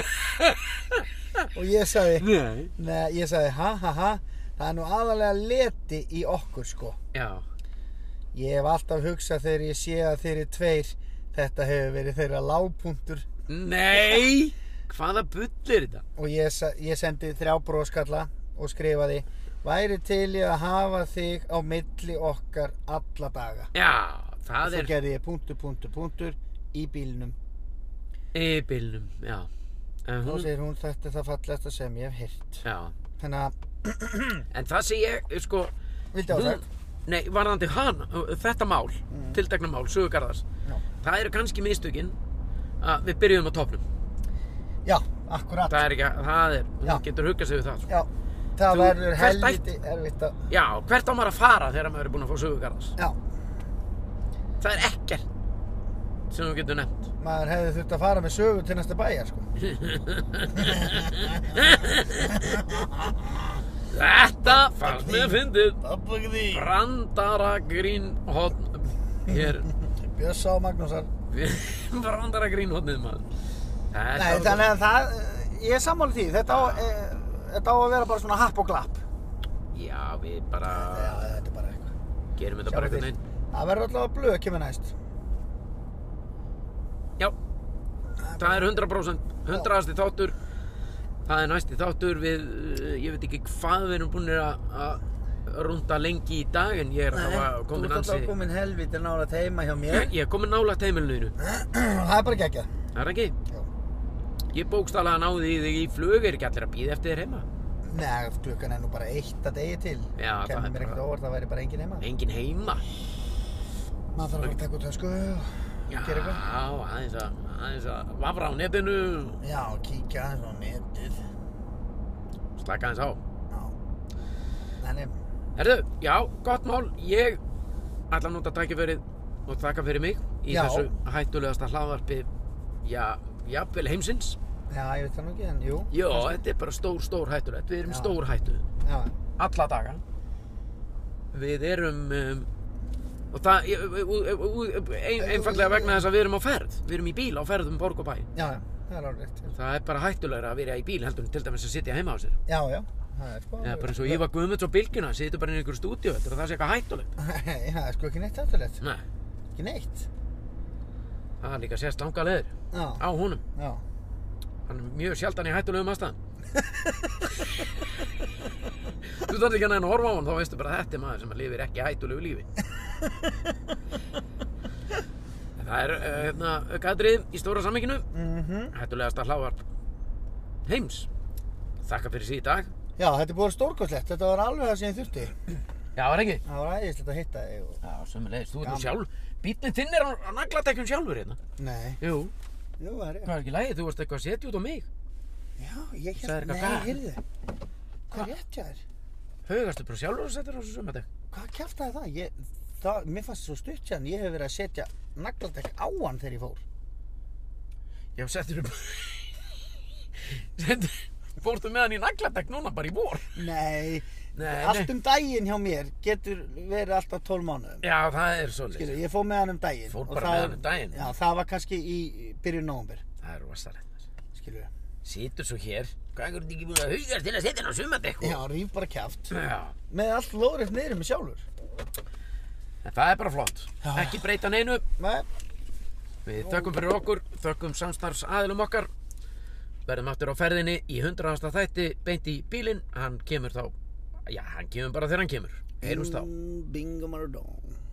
Og ég sagði, Nei. Nei, ég sagði, ha, ha, ha, það er nú aðalega leti í okkur, sko. Já. Ég hef alltaf hugsað þegar ég sé að þeir eru tveir, þetta hefur verið þeirra lágpunktur. Nei! Hvaða bull er þetta? Og ég, sa- ég sendi þrjá broskalla og skrifaði, væri til ég að hafa þig á milli okkar alla daga. Já, Og það svo er gerði ég punktur, punktur, punktur í bílnum. í bílnum, já. En Þá hún, segir hún, þetta er það fallegasta sem ég hef heyrt. já. Þannig að, En það sem ég, sko, viltu hún, ásagt? nei, varðandi hana, þetta mál, tiltekna mál, Sögugarðars, Já. það eru kannski mistökin að við byrjuðum á topnum. Já, akkurat. Það er ekki, það er, hún Já. getur huggað sig við það. Já, það Þú- verður hvert helviti erfitt að, Já, hvert á maður að fara þegar maður er búinn að fá Sögugarðars? já, Það er ekkert sem þú getur nefnt. maður hefði þurft að fara með sögu til næsta bæjar, sko. Þetta fannst mér fyndið. Tappakið því. Brandara grínhotn hér. Bjössa og Magnúsar. Brandara grínhotnið maður. Þetta Nei, var- þannig að það, ég er sammála því, þetta á, e, þetta á að vera bara svona happ og glapp. Já, við bara Já, þetta er bara eitthvað. gerum þetta Sjáum bara til. einhvern veginn. Það verður alltaf að blöð kemur næst. Já, það er hundrað prósent, hundraðasti þáttur. Það er næsti þáttur við, uh, ég veit ekki hvað við erum búin að að rúnda lengi í dag, en ég er að hafa þú komin ert alltaf ansi... komin helviti nálægt heima hjá mér. Ég er komin nálægt heimilinu. Það er bara geggjað. Það er ekki? Já. Ég bókstaflega náði í þig í flug, er ekki allir að bíða eftir þér heima? Nei, klukkan er nú bara eitt að degi til. Já, það Kemur er mér ekkert bara- óvart að það væri bara engin heima. Engin heima. Maður þarf að fara að taka út tösku og Já, gera eitthvað. aðeins að, aðeins að vafra á netinu, Já, kíkja aðeins á netið. slaka aðeins á. Já. Þannig, Herðu, já, gott mál. Ég ætla að nota tækifærið og þakka fyrir mig í Já. þessu hættulegasta hlaðvarpi, já, jafnvel heimsins. já, ég veit það nú ekki, en jú. Já, þetta er bara stór, stór hættulegt. Við erum Já. stór hættuð. Já, Alla daga. Við erum, um, og það, ein, einfallega vegna þess að við erum á ferð. Við erum í bíl á ferð um borg og bæ. já, já, það er alveg rétt. Það er bara hættulegra að vera í bíl heldur en til dæmis að sitja heima á sér. Já, já, það er sko... Eða bara eins og Ívar Guðmunds á Bylgjuna, situr bara inn í einhverju stúdíu, þetta er að það sé eitthvað hættulegt. Nei, það er sko ekki neitt hættulegt. Nei, Ekki neitt. það er líka sést langa leður Já, á honum. já. Hann er mjög sjaldan í hættulegum aðstæðum. Þú þarf ekki að næna að horfa á hann, þá veistu bara að þetta er maður sem lifir ekki hættulegu lífi. Það er, uh, hérna, aukaatriði í stóra sammynginu. Mhm. Hættulegasta hlaðvarp heims. Þakka fyrir sig í dag. Já, þetta er búið stórkostlegt. Þetta var alveg það sem ég þurfti. Já, var ekki? Það var æðislegt að hitta þig og... Já, sömulegis. Þú ert nú Gaman. sjálf. Bíllinn þinn er á, á nagladekkjum sjálfur hérna. Nei, Jú. jú, það er Hvað er ekki lægið? Þú varst eitthvað að setja út á mig. Já, ég Sagðir hélt... eitthvað Nei, gagn. heyrðu. Hvað er rétt hjá þér? Haugastu bara sjálfur og settir á þessu sömadekk. Hvað kjaftaði það? Ég, það? Mér fannst svo stutt sér ég hef verið að setja nagladekk á hann þegar ég fór. Já, settir upp... settir... Fórstu með hann í nagladekk núna bara í vor? Nei, Nei, allt nei. um daginn hjá mér getur verið alltaf tólf mánuðum. Já, það er svolítið. Skilur, ég fór með hann um daginn. Fór og bara það- með hann um daginn? Já, það var kannski í byrjun nóvember, Það er rosalegt. skilur við. Situr svo hér. Hvað er þetta ekki búin að hugast til að setja hann á sömadekk? Já, ríf bara kjaft. Já. Með allt lóðrætt niður með sjálfur. En það er bara flott. Já. Ekki breyta neinu. Nei, Við þökkum fyrir okkur, þökkum samstarfsaðilum okkar. Verðum aftur á ferðinni í hundraðasta þætti beint í bílinn. Hann kemur þá, já, hann kemur bara þegar hann kemur. Heyrumst þá. Bingo Maradona.